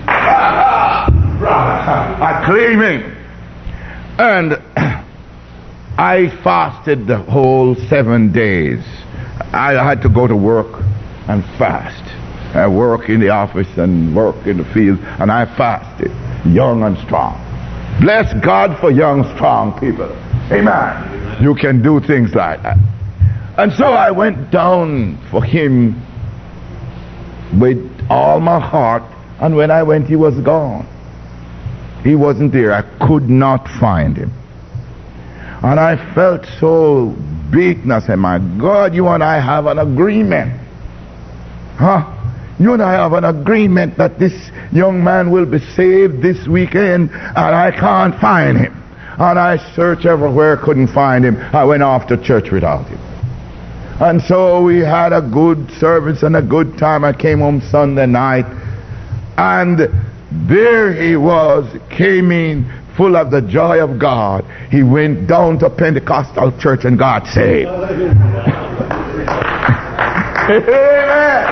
I claim him. And I fasted the whole seven days. I had to go to work and fast. I work in the office and work in the field, and I fasted, young and strong. Bless God for young, strong people. Amen. You can do things like that. And so I went down for him with all my heart, and when I went, he was gone. He wasn't there. I could not find him. And I felt so beaten. I said, my God, you and I have an agreement. Huh? You and I have an agreement that this young man will be saved this weekend, and I can't find him. And I searched everywhere, couldn't find him. I went off to church without him. And so we had a good service and a good time. I came home Sunday night, and there he was, came in full of the joy of God. He went down to Pentecostal church and got saved. Amen.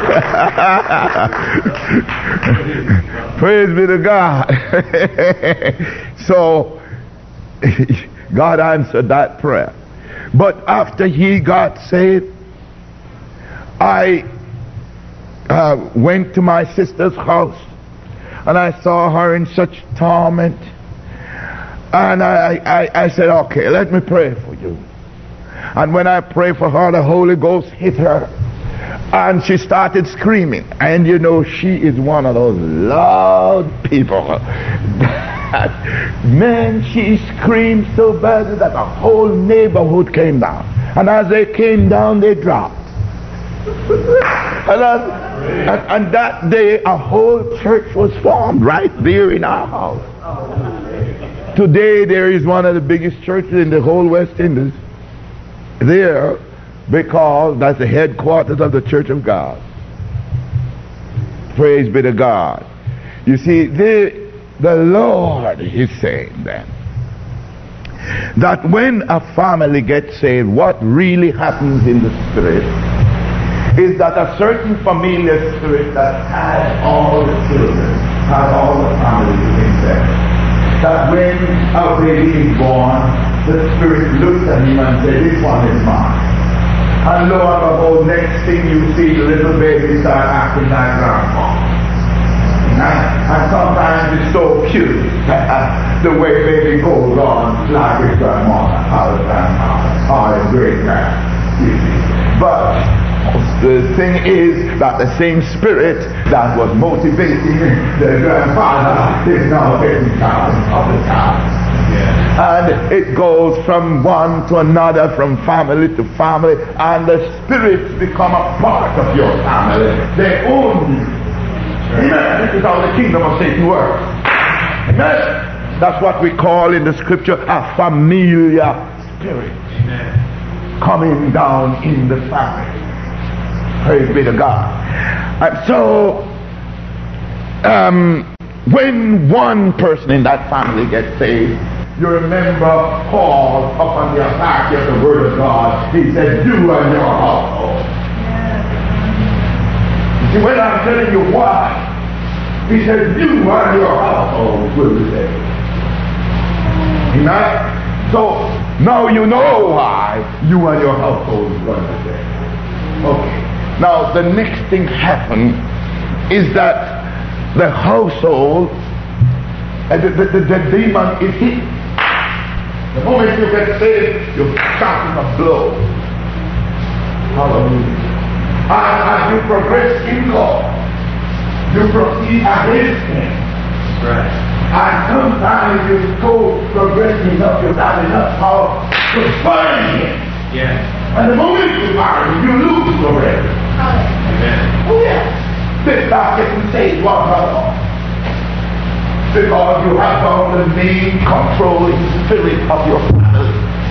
Praise be to God. So God answered that prayer. But after he got saved, I uh, went to my sister's house, and I saw her in such torment. And I, I, I said, okay, let me pray for you. And when I prayed for her, the Holy Ghost hit her, and she started screaming. And you know, she is one of those loud people. Man, she screamed so bad that the whole neighborhood came down. And as they came down, they dropped. and, I, and, and that day, a whole church was formed right there in our house. Today, there is one of the biggest churches in the whole West Indies there, because that's the headquarters of the Church of God. Praise be to God. You see, the, the Lord is saying then that when a family gets saved, what really happens in the spirit is that a certain familiar spirit that has all the children, has all the families in there, that when a baby is born, the spirit looks at him and says, this one is mine. And lo and behold, next thing you see, the little baby start acting like grandpa. And, and sometimes it's so cute, the way baby goes on, like his grandma, or his grandma, or his great grand. But the thing is that the same spirit that was motivating the grandfather is now getting down of the town. Yeah. And it goes from one to another, from family to family, and the spirits become a part of your family. They own you. Amen. This is how the kingdom of Satan works. Amen. That's what we call in the scripture a familiar spirit. Amen. Coming down in the family. Praise be to God. And so, um, when one person in that family gets saved, you remember Paul up on the authority of the word of God. He said, you and your household. You see, when I'm telling you why, he said, you and your household will be saved. Amen? So, now you know why you and your household is going to be saved. Okay. Now, the next thing happened is that the household, uh, the, the, the, the demon is hit. The moment you get saved, you're starting a blow. Hallelujah. And as you progress in God, you proceed against him. Right. And sometimes you go progressing up, you have enough power to burn him. Yeah. And the moment you burn him, you lose already. Amen. Oh yeah. They start getting saved one by one. Because you have found the main controlling spirit of your family.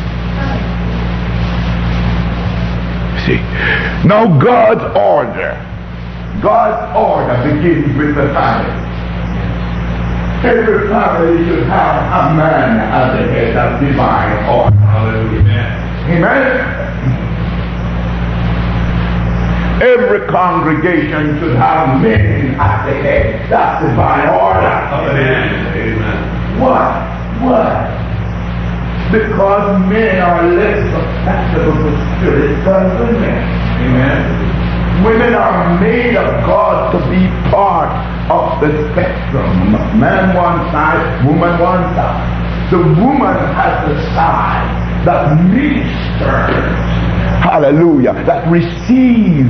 See, now God's order, God's order begins with the family. Every family should have a man as the head of divine order. Hallelujah. Amen. Every congregation should have men at the head. That's divine order. Amen. Amen. Why? Why? Because men are less susceptible to spirit than women. Amen. Women are made of God to be part of the spectrum. Man one side, woman one side. The woman has the side that ministers. Hallelujah. That receives.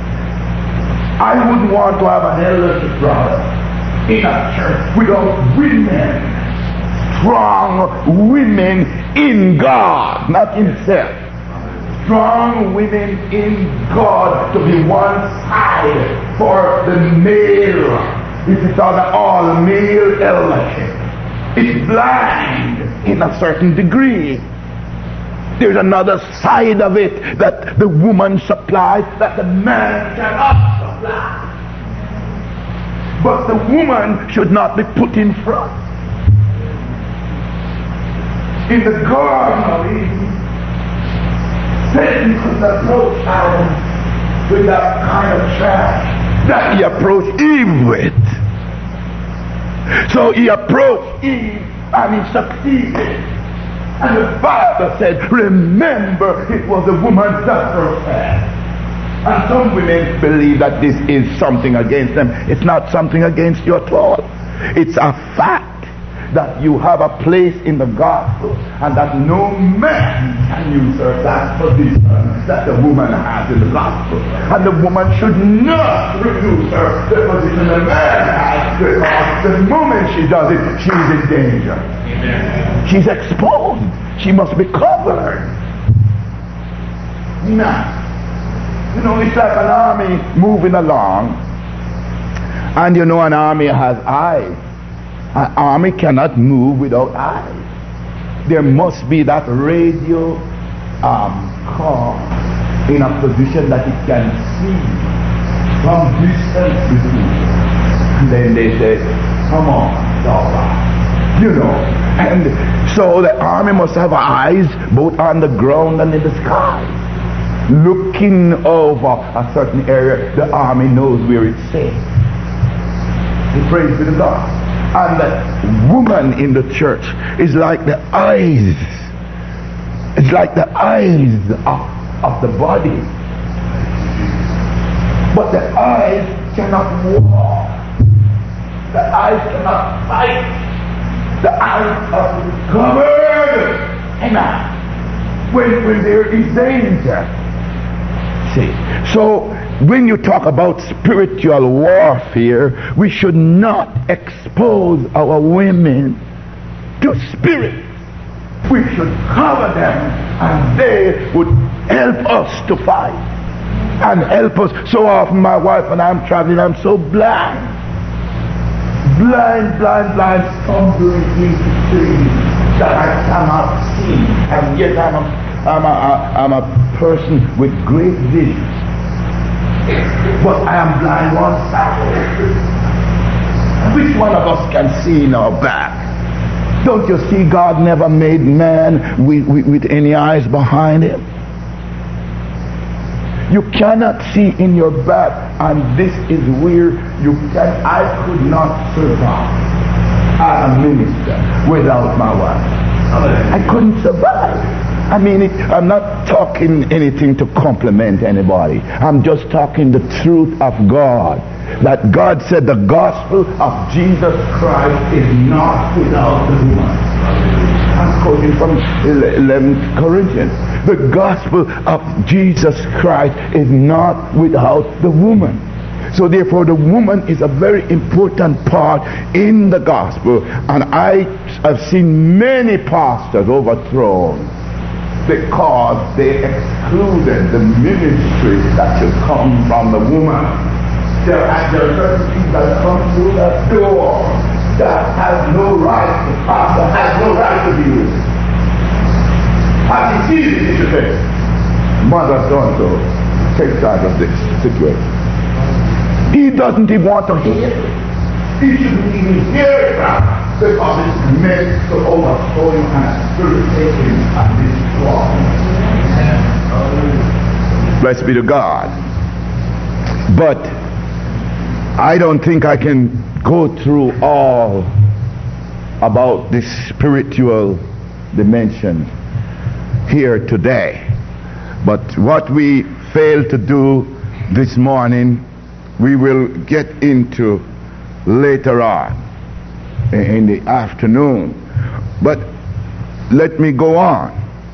I wouldn't want to have an eldership brother in a church without women. Strong women in God, not in self. Strong women in God to be one side for the male. If it's on an all male eldership, it's blind in a certain degree. There's another side of it that the woman supplies that the man cannot supply. But the woman should not be put in front. In the Garden of Eden, Satan couldn't approach Adam with that kind of trash that he approached Eve with. So he approached Eve and he succeeded. And the Bible said, remember, it was the woman that first had. And some women believe that this is something against them. It's not something against you at all. It's a fact that you have a place in the gospel and that no man can usurp that position that the woman has in the gospel. And the woman should not usurp the position the man has, because the moment she does it, she's in danger. Amen. She's exposed. She must be covered. Now, you know, it's like an army moving along, and you know an army has eyes. An army cannot move without eyes. There must be that radio um, car in a position that it can see from distance. And then they say, come on, it's all right. You know, and so the army must have eyes both on the ground and in the sky. Looking over a certain area, the army knows where it's safe. Praise be to God. And the woman in the church is like the eyes. It's like the eyes of, of the body. But the eyes cannot walk. The eyes cannot fight. The eyes are covered. Amen. When, when there is danger. See, so when you talk about spiritual warfare, we should not expose our women to spirits. We should cover them, and they would help us to fight and help us. So often my wife and I'm traveling, I'm so blind. Blind, blind, blind, stumbling into things that I cannot see. And yet I'm a, I'm a, I'm a person with great vision. But I am blind one side. Which one of us can see in our back? Don't you see God never made man with, with, with any eyes behind him? You cannot see in your back, and this is where you can. I could not survive as a minister without my wife. I couldn't survive. I mean, it, I'm not talking anything to compliment anybody. I'm just talking the truth of God. That God said the gospel of Jesus Christ is not without the woman. I'm quoting from eleventh Corinthians. The gospel of Jesus Christ is not without the woman. So therefore the woman is a very important part in the gospel. And I have seen many pastors overthrown because they excluded the ministry that should come from the woman. There are certain things that come through that door that has no right, the pastor has no right to be with. As he sees it, he should say, Mother so-and-so, take charge of this situation. He doesn't even want to hear it. He shouldn't even hear it now, because it's meant to overthrow you and spirit him and destroy him. Blessed be to God. But I don't think I can go through all about this spiritual dimension here today. But what we failed to do this morning, we will get into later on in the afternoon. But let me go on.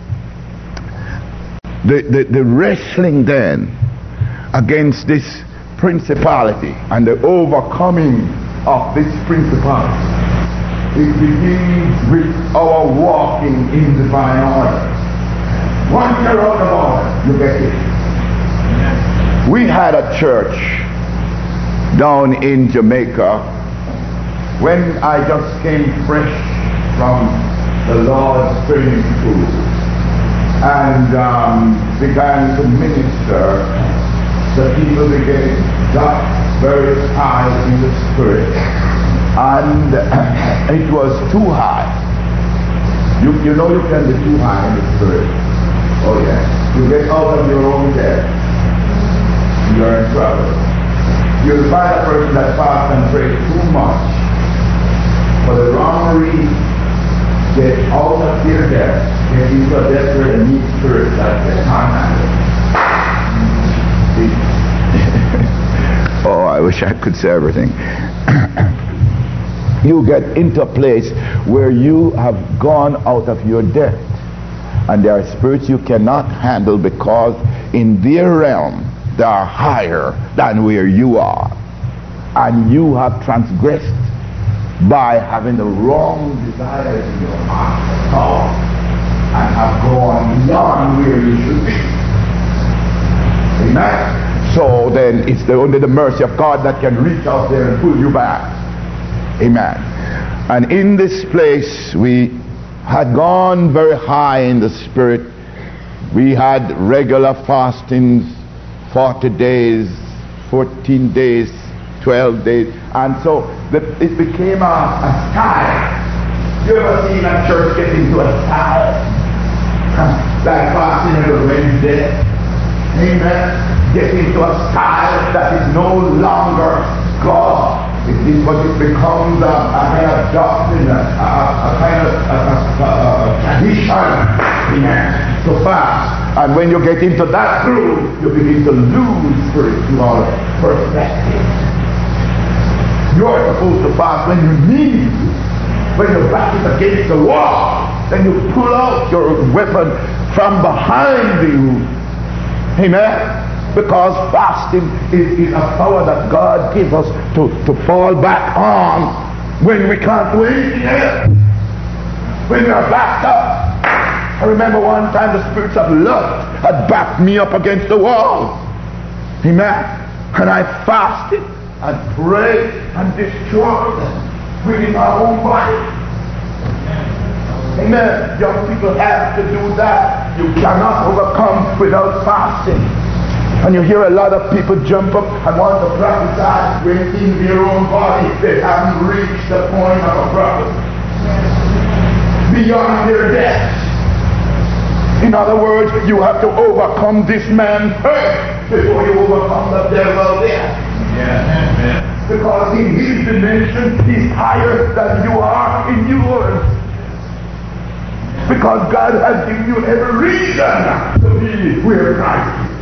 The, the, the wrestling then against this principality and the overcoming of this principality, it begins with our walking in divine order. Once you're out of order, you get it. We had a church down in Jamaica when I just came fresh from the Lord's training school and um, began to minister. The people began got very high in the spirit, and it was too high. You, you know you can be too high in the spirit. Oh yeah. You get out of your own depth, you're in trouble. You'll find a person that fasts and prays too much for the wrong reason. Get out of their depth, get into a desperate and neat spirit that they can't handle. Oh, I wish I could say everything. You get into a place where you have gone out of your depth, and there are spirits you cannot handle because in their realm they are higher than where you are, and you have transgressed by having the wrong desires in your heart and have gone beyond where you should be. Amen. So then it's the, only the mercy of God that can reach out there and pull you back. Amen. And in this place we had gone very high in the spirit. We had regular fastings, forty days, fourteen days, twelve days, and so the, it became a, a style. You ever seen a church get into a style? Like fasting every Wednesday. Amen. Get into a style that is no longer God. It is what it becomes a, a kind of doctrine, a, a, a kind of a, a, a, a tradition. Amen. To fast. And when you get into that groove, you begin to lose spiritual perspective. You're supposed to fast when you need to. When your back is against the wall, then you pull out your weapon from behind you. Amen. Because fasting is, is a power that God gives us to, to fall back on when we can't do anything else. When we are backed up. I remember one time the spirits of lust had backed me up against the wall. Amen. And I fasted and prayed and destroyed them within my own body. Amen. Young people have to do that. You cannot overcome without fasting. And you hear a lot of people jump up and want to prophesy when in their own body they haven't reached the point of a prophet. Beyond their depth. In other words, you have to overcome this man first before you overcome the devil there. Yeah. Because in his dimension he's higher than you are in yours. Because God has given you every reason to be where Christ is.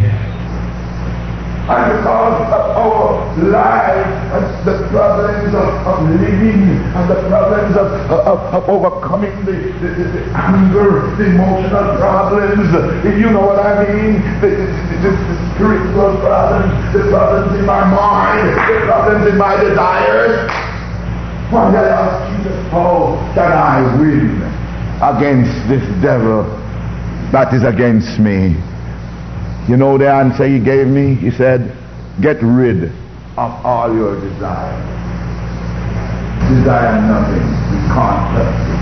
And because of our lives and the problems of, of living and the problems of, of, of overcoming the, the, the, the anger, the emotional problems, if you know what I mean, the, the, the, the spiritual problems, the problems in my mind, the problems in my desires. Why did I ask Jesus, how can I win against this devil that is against me? You know the answer he gave me? He said, get rid of all your desires. Desire nothing. You can't touch it.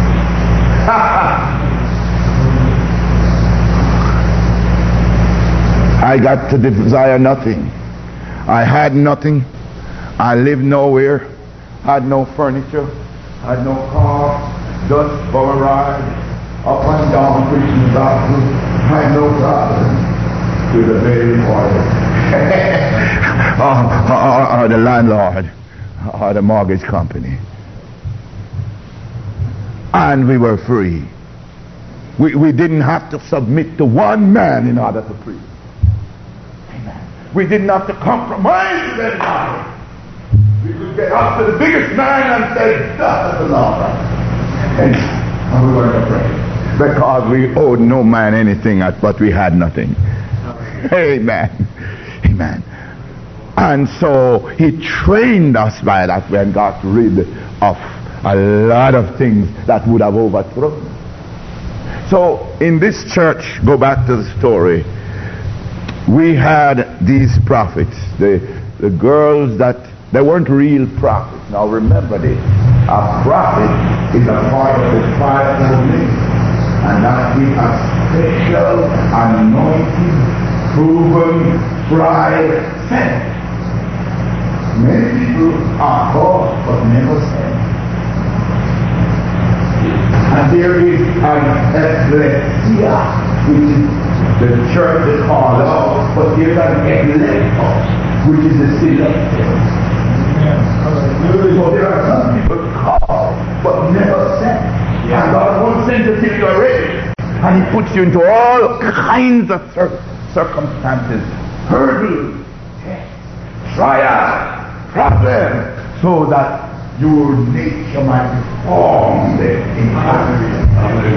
I got to desire nothing. I had nothing. I lived nowhere. Had no furniture. Had no car. Just for a ride. Up and down preaching the gospel. Had no problem. with a very important. or, or, or the landlord, or the mortgage company. And we were free. We, we didn't have to submit to one man in order to preach. Amen. We didn't have to compromise with anybody. We could get up to the biggest man and say, "Thus is the Lord." And, and we weren't afraid. Because we owed no man anything, but we had nothing. Amen. Amen. And so he trained us by that and got rid of a lot of things that would have overthrown. So in this church, go back to the story, we had these prophets, the, the girls that, they weren't real prophets. Now remember this, a prophet is a part of the fivefold ministry. And that is a special, anointed, proven, tried sent. Many people are called but never sent. And there is an ecclesia, which is the church is called out, but there's an ecclesia, which is the selected. So there are some people called but never sent. Yeah. And God won't send you till you're ready. And he puts you into all kinds of cir- circumstances, hurdles, tests, trials, problems, so that your nature might be formed in Christ.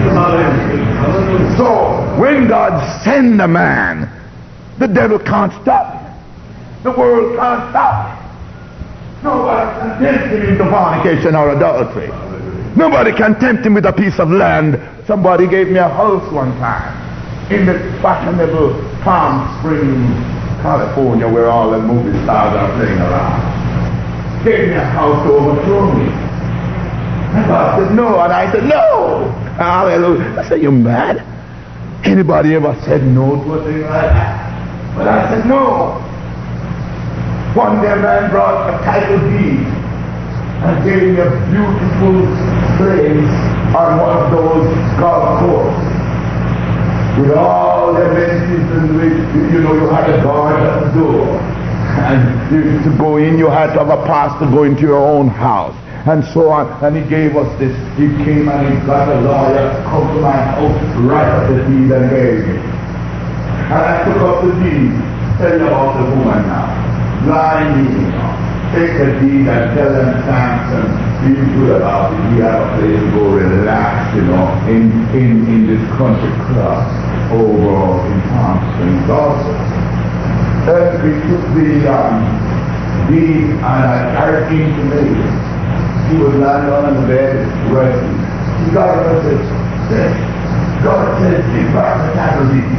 So when God sends a man, the devil can't stop him. The world can't stop him. Nobody can tempt him into fornication or adultery. Nobody can tempt him with a piece of land. Somebody gave me a house one time in the fashionable Palm Springs, California, where all the movie stars are playing around. Gave me a house to overthrow me. And God said no, and I said no. Hallelujah. I said, you mad? Anybody ever said no to a thing like that? But I said no. One day a man brought a title deed and gave me a beautiful place on one of those golf courses with all the amenities, and with, you know, you had a guard at the door, and you, to go in you had to have a pass to go into your own house, and so on. And he gave us this. He came and he got a lawyer to come to my house, write up the deed and gave me. And I took up the deed. Tell you about the woman now. Blind meeting now. Take a deed and tell them Samson, feel good about it. We have a place to go relax, you know, in, in, in this country club over in Palm Springs also. Then we took the um, deed and I carried him to me. He was lying on the bed, resting. He got up and said, God said, give back the title deed.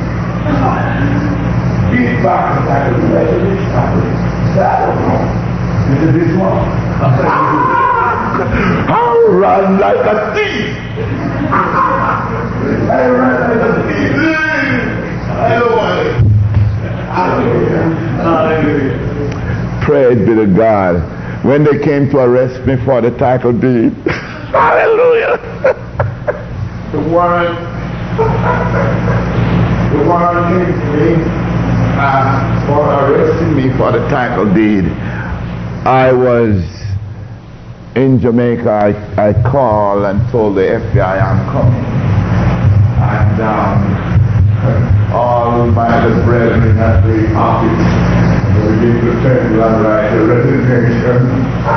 Give back the title deed. I said, which title deed? I said, I don't know. He said, this one. I ran like a thief. I ran like a thief. I don't want it. Hallelujah. Hallelujah. Praise be to God. When they came to arrest me for the title deed, hallelujah. the warrant, the warrant came to me uh, for arresting me for the title deed. I was in Jamaica. I, I called and told the F B I I'm coming. And um, all my other brethren at the office were being prepared to write the resignation.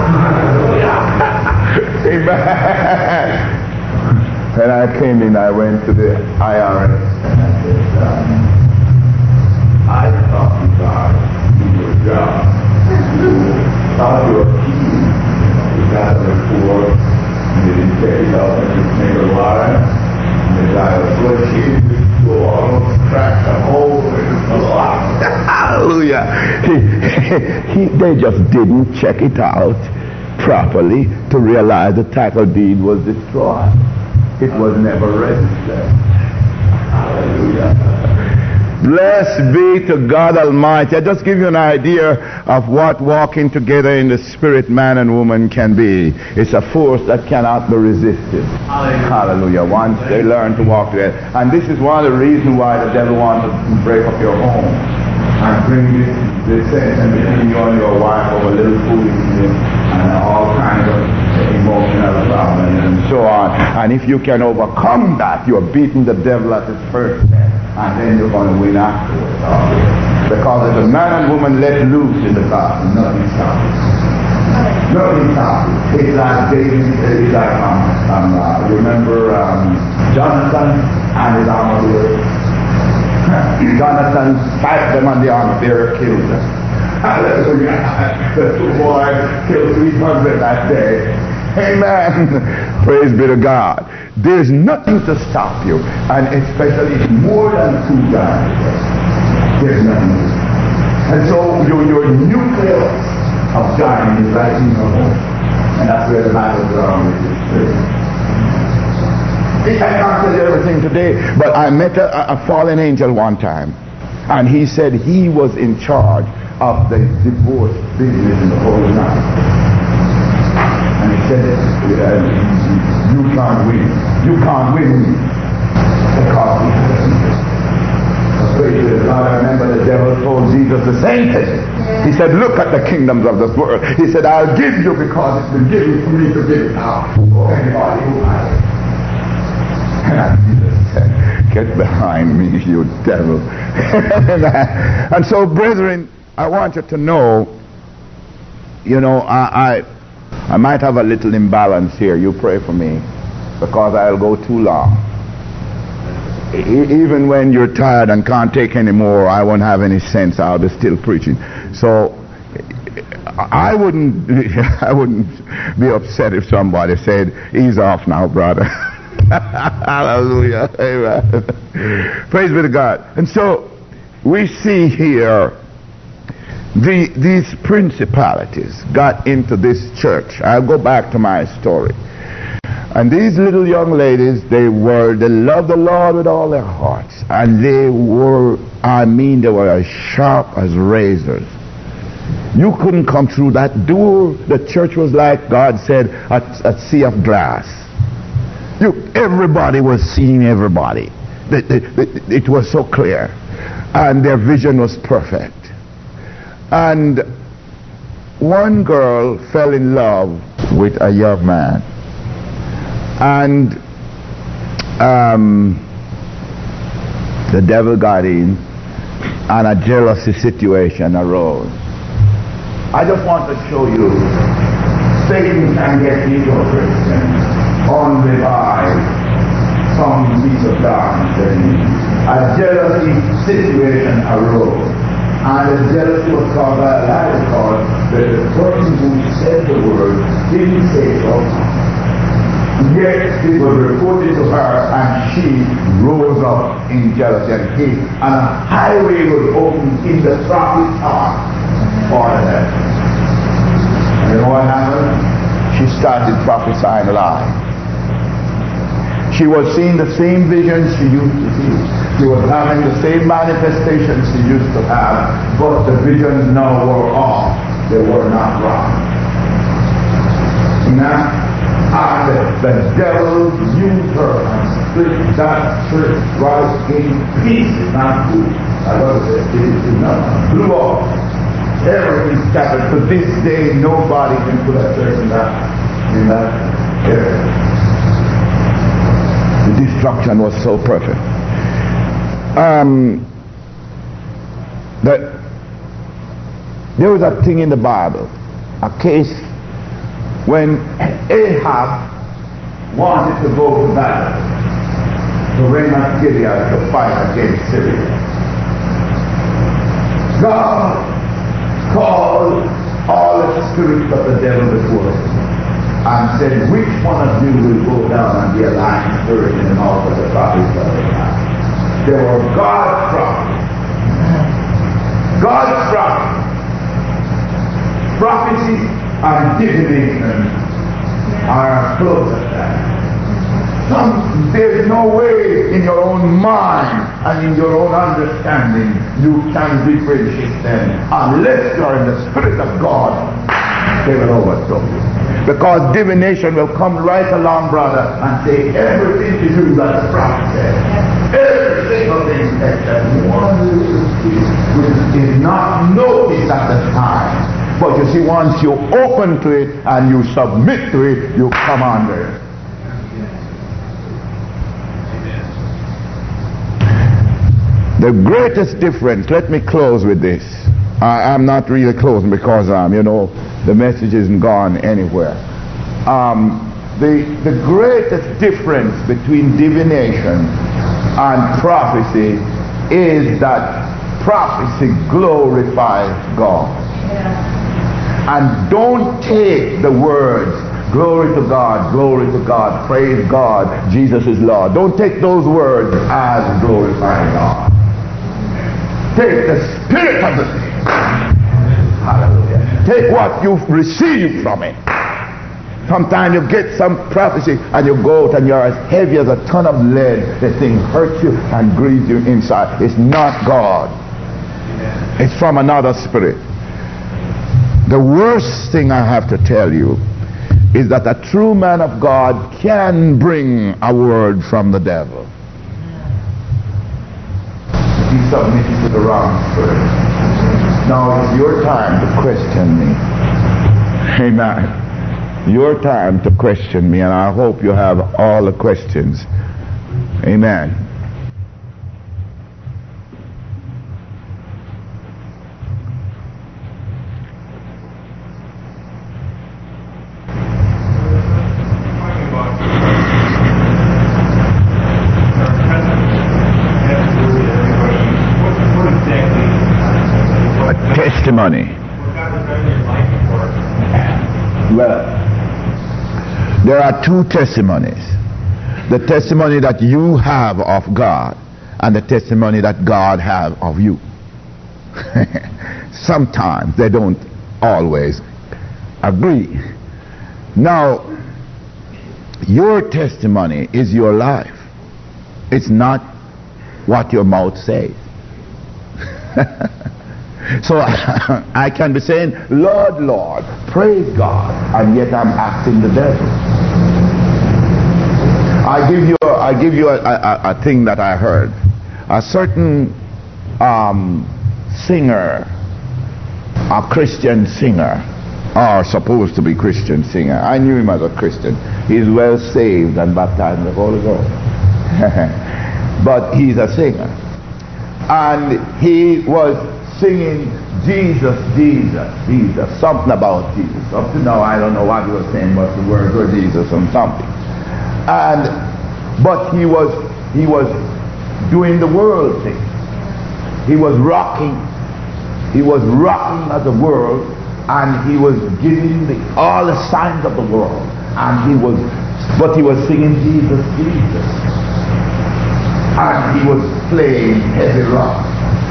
Amen. When I came in, I went to the I R S and I said, um, I thought you guys do your job. Thought you were key. You got the report, and they didn't take it out and just made a line. And the guy was looking, so almost cracked a hole in the lock. Hallelujah. He, he, they just didn't check it out properly to realize the title deed was destroyed. It was never registered. Hallelujah. Blessed be to God Almighty. I just give you an idea of what walking together in the Spirit, man and woman, can be. It's a force that cannot be resisted. Hallelujah. Hallelujah. Once they learn to walk together. And this is one of the reasons why the devil wants to break up your home and bring this, this tension between you and your wife over little foolishness and all kinds of emotional problems and so on. And if you can overcome that, you're beating the devil at his first step, and then you're going to win afterwards. Because if a man and woman let loose in the gospel, nothing stops. Nothing stops. It's like David, it's like, um, um, uh, remember um, Jonathan and his armor. Jonathan fight them on the armor, they were killed. Hallelujah. The two boys killed three hundred that day. Amen. Praise be to God. There's nothing to stop you, and especially more than two guys. There's nothing. And so your, your nucleus of dying is right in your home, and that's where the battle ground is. I can't tell you everything today, but I met a, a fallen angel one time, and he said he was in charge of the divorce business in the whole night. And he said, uh, you can't win. You can't win. Because he has a secret. Praise be to God. I remember the devil told Jesus the same thing. He said, look at the kingdoms of this world. He said, I'll give you because it's been given for me to give it out for anybody who has it. And Jesus said, get behind me, you devil. And so, brethren, I want you to know, you know, I, I I might have a little imbalance here. You pray for me, because I'll go too long. E- even when you're tired and can't take any more, I won't have any sense. I'll be still preaching. So I wouldn't I wouldn't be upset if somebody said, ease off now, brother. Hallelujah. Amen. Praise be to God. And so we see here the, these principalities got into this church. I'll go back to my story. And these little young ladies, they were, they loved the Lord with all their hearts. And they were, I mean, they were as sharp as razors. You couldn't come through that door. The church was like, God said, a, a sea of glass. You, everybody was seeing everybody. It, it, it was so clear. And their vision was perfect. And one girl fell in love with a young man. And um, the devil got in, and a jealousy situation arose. I just want to show you, Satan can get into a Christian unrevived, some piece of darkness. A jealousy situation arose, and the jealousy was caused by a lie, because the person who said the word didn't say so. Yet it was reported to her, and she rose up in jealousy and hate, and a highway was opened in the prophet's heart for her. And you know what happened? She started prophesying a lie. She was seeing the same visions she used to see. She was having the same manifestations she used to have, but the visions now were off. They were not wrong. Now, and the, the devil used her and split that church right in pieces, not two. I love it. It is not blew off. Everything scattered. To this day, nobody can put a church in that in that area. The destruction was so perfect. Um, that there was a thing in the Bible, a case when Ahab wanted to go to battle to Ramoth Gilead to fight against Syria. God called all the spirits of the devil before him and said, which one of you will go down and be a lying spirit in the mouth of the prophets of the time? They were God's prophets. God's prophets. Prophecy and divination are close at that. Some, there's no way in your own mind and in your own understanding you can differentiate them unless you are in the Spirit of God. They will overthrow you. Because divination will come right along, brother, and say everything to you that the prophet said. Every single thing that that one little piece is not noticed at the time. But you see, once you open to it and you submit to it, you come under it. The greatest difference, let me close with this. I, I'm not really closing because, um, you know, the message isn't gone anywhere. Um, the, the greatest difference between divination and prophecy is that prophecy glorifies God. Yeah. And don't take the words, glory to God, glory to God, praise God, Jesus is Lord. Don't take those words as glorifying God. Take the spirit of the thing. Hallelujah. Take what you've received from it. Sometimes you get some prophecy and you go out and you're as heavy as a ton of lead. The thing hurts you and grieves you inside. It's not God. It's from another spirit. The worst thing I have to tell you is that a true man of God can bring a word from the devil. He submitted to the wrong spirit. Now it's your time to question me. Amen. Your time to question me, and I hope you have all the questions. Amen. Testimony. Well, there are two testimonies. The testimony that you have of God and the testimony that God has of you. Sometimes they don't always agree. Now, your testimony is your life. It's not what your mouth says. So I can be saying, Lord, Lord, praise God, and yet I'm acting the devil. I give you, a, I give you a, a, a thing that I heard. A certain um, singer, a Christian singer, or supposed to be Christian singer. I knew him as a Christian. He's well saved and baptized in the Holy Ghost. But he's a singer. And he was singing Jesus, Jesus, Jesus, something about Jesus. Up to now I don't know what he was saying, but the words were Jesus and something. And but he was he was doing the world thing. He was rocking. He was rocking at the world, and he was giving the, all the signs of the world. And he was, but he was singing Jesus, Jesus, and he was playing heavy rock.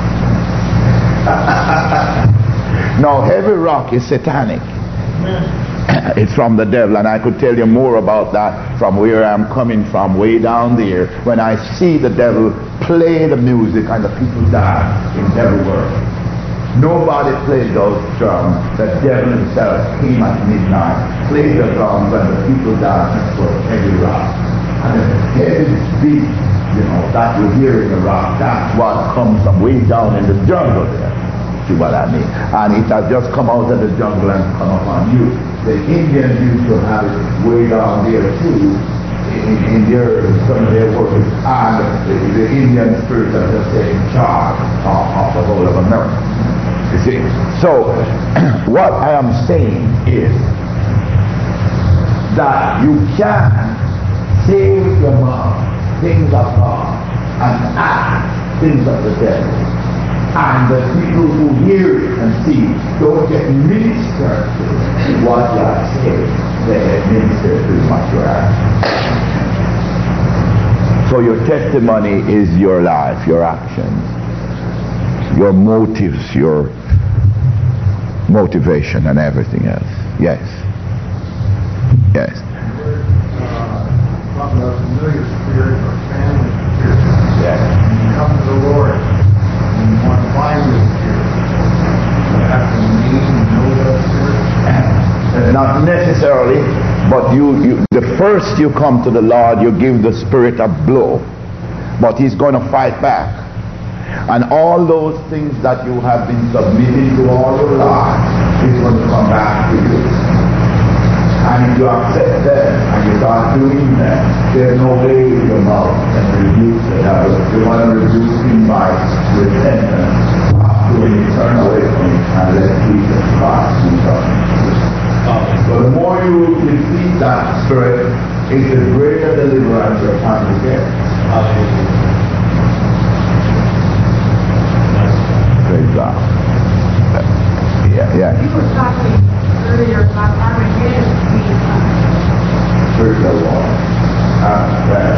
Now heavy rock is satanic. It's from the devil, and I could tell you more about that from where I'm coming from, way down there, when I see the devil play the music and the people dance in heavy world. Nobody played those drums. The devil himself came at midnight, played the drums, and the people danced for heavy rock. And the heavy beat, you know, that you hear in the rock, that's what comes from way down in the jungle there. See what I mean? And it has just come out of the jungle and come up on you. The Indians used to have it way down there too, in, in their, some of their worship. And the, the Indian spirits are just in charge of, of the whole of America. You see? So, what I am saying is that you can say with your mouth things of God and act things of the devil. And the people who hear it and see don't get ministered to what you are saying. They get ministered to what you are. So your testimony is your life, your actions, your motives, your motivation and everything else. Yes. Yes. Uh, necessarily, but you, you, the first you come to the Lord, you give the Spirit a blow. But he's going to fight back. And all those things that you have been submitting to all your life is going to come back to you. And if you accept them and you start doing them, there's no way in your mouth can reduce it. You want to reduce him by repentance, when you turn away from it and let Jesus Christ do something. So the more you receive that Spirit, it's the greater deliverance you're trying to get. Praise God. Yeah, yeah. You were talking earlier about Armageddon being Praise the Lord. Amen.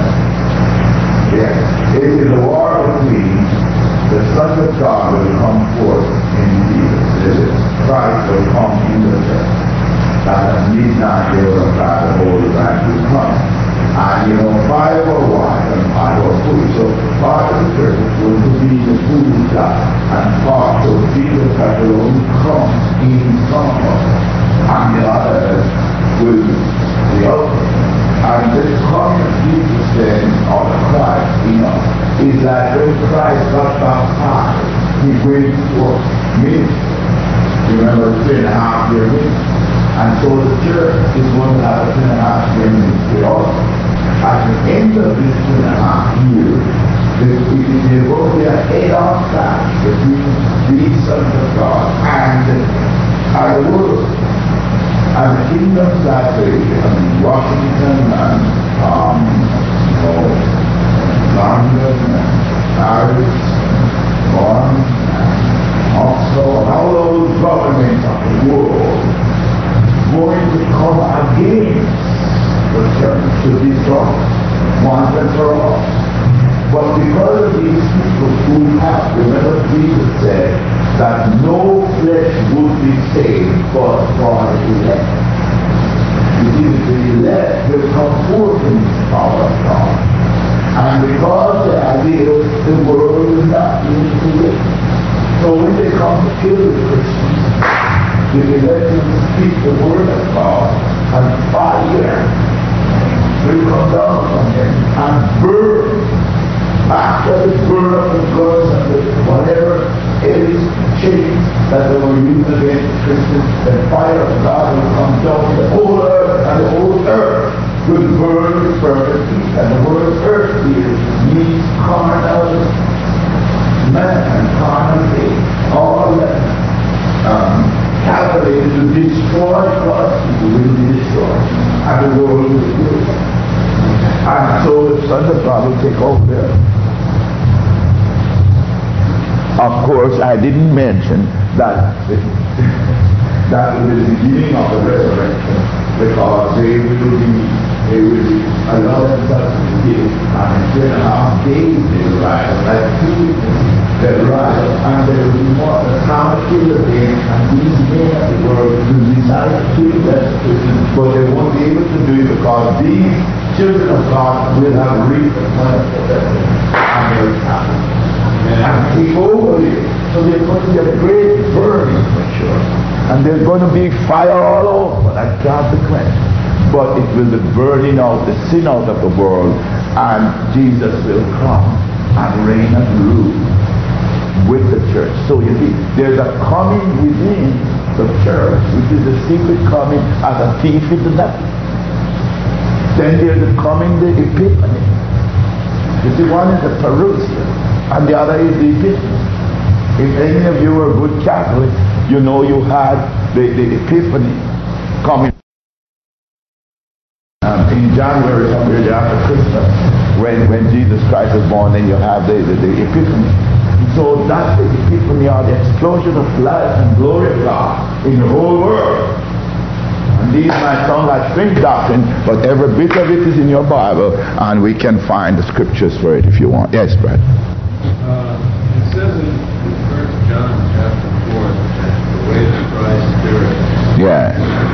Yeah. It is a war between the Son of God will come forth in Jesus. Christ will come in the church. That at midnight they will try to hold the back to come. And you know, five or white and five or food. So part of the church will be the food God, and part of Jesus that will only come in some of us. And the other will be the other. And this coming of Jesus then, or Christ in us, is like when Christ got baptized, he went for ministry. You remember three and a half year ministry. And so the church is going to have a three and a half year ministry also. At the end of this two and a half years, there will be a head-on clash between these sons of God and our world. And the kingdoms that way, I mean, Washington and um, oh, London and Paris, Bonn, and also all those governments of the world going to come against the church to destroy once and for all. But because of these people who have, remember Jesus said that no flesh would be saved but for the elect. You see, the elect will come forth in the power of God. And because they are there, the world is not used to it. So when they come to kill the Christians, if they let them speak the word of God, and fire will come down on them and burn. After the burn of the guns and the whatever is chains that they were used against the Christians, the fire of God will come down the whole earth, and the whole earth will burn with perfect peace. And the word earth here means carnal man and carnal faith. All that um, calculated to destroy God's people will be destroyed, and the world will be good. And so the Son of God will take over there. Of course, I didn't mention that that will be the beginning of the resurrection, because they will be, they will be allowed themselves to give, and in three and a half days they will rise, like two witnesses, they will rise, and there will be more the time to kill again, and these men of the world will decide to kill them, but they won't be able to do it because these children of God will have reached the point of perfection, and they will happen. And take over it. So there's going to be a great burning for sure. And there's going to be fire all over, that can't be quenched. But it will be burning out the sin out of the world, and Jesus will come and reign and rule with the church. So you see, there's a coming within the church, which is the secret coming as a thief in the night. Then there's the coming, the epiphany. You see, one is the parousia, and the other is the epiphany. If any of you are good Catholics, you know you had the, the epiphany coming um, in January, somewhere after Christmas, when, when Jesus Christ was born, then you have the, the, the epiphany. So that's the epiphany, or the explosion of light and glory of God in the whole world. And these might sound like strange doctrine, but every bit of it is in your Bible, and we can find the scriptures for it if you want. Yes, Brad. Uh, it says in First John chapter four that the way of Christ's Spirit Yeah.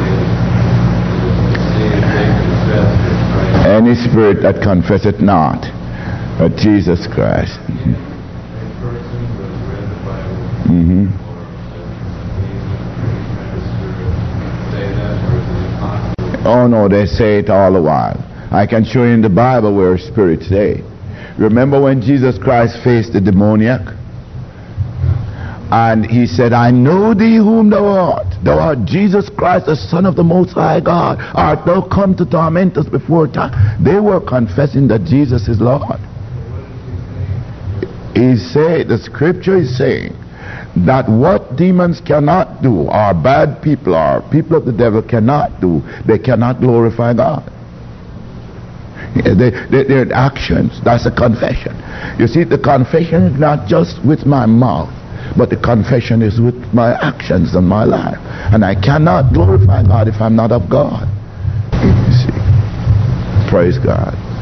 is Any spirit that confesseth not but Jesus Christ. a person who has read the Bible Mm-hmm. or says, say that, or is it impossible? Oh no, they say it all the while. I can show you in the Bible where spirits say. Remember when Jesus Christ faced the demoniac? And he said, I know thee whom thou art. Thou art Jesus Christ, the Son of the Most High God. Art thou come to torment us before time? They were confessing that Jesus is Lord. He said, the scripture is saying that what demons cannot do, or bad people, or people of the devil cannot do, they cannot glorify God. Yeah, they, they, their actions, that's a confession. You see, the confession is not just with my mouth, but the confession is with my actions and my life. And I cannot glorify God if I'm not of God. You see. Praise God.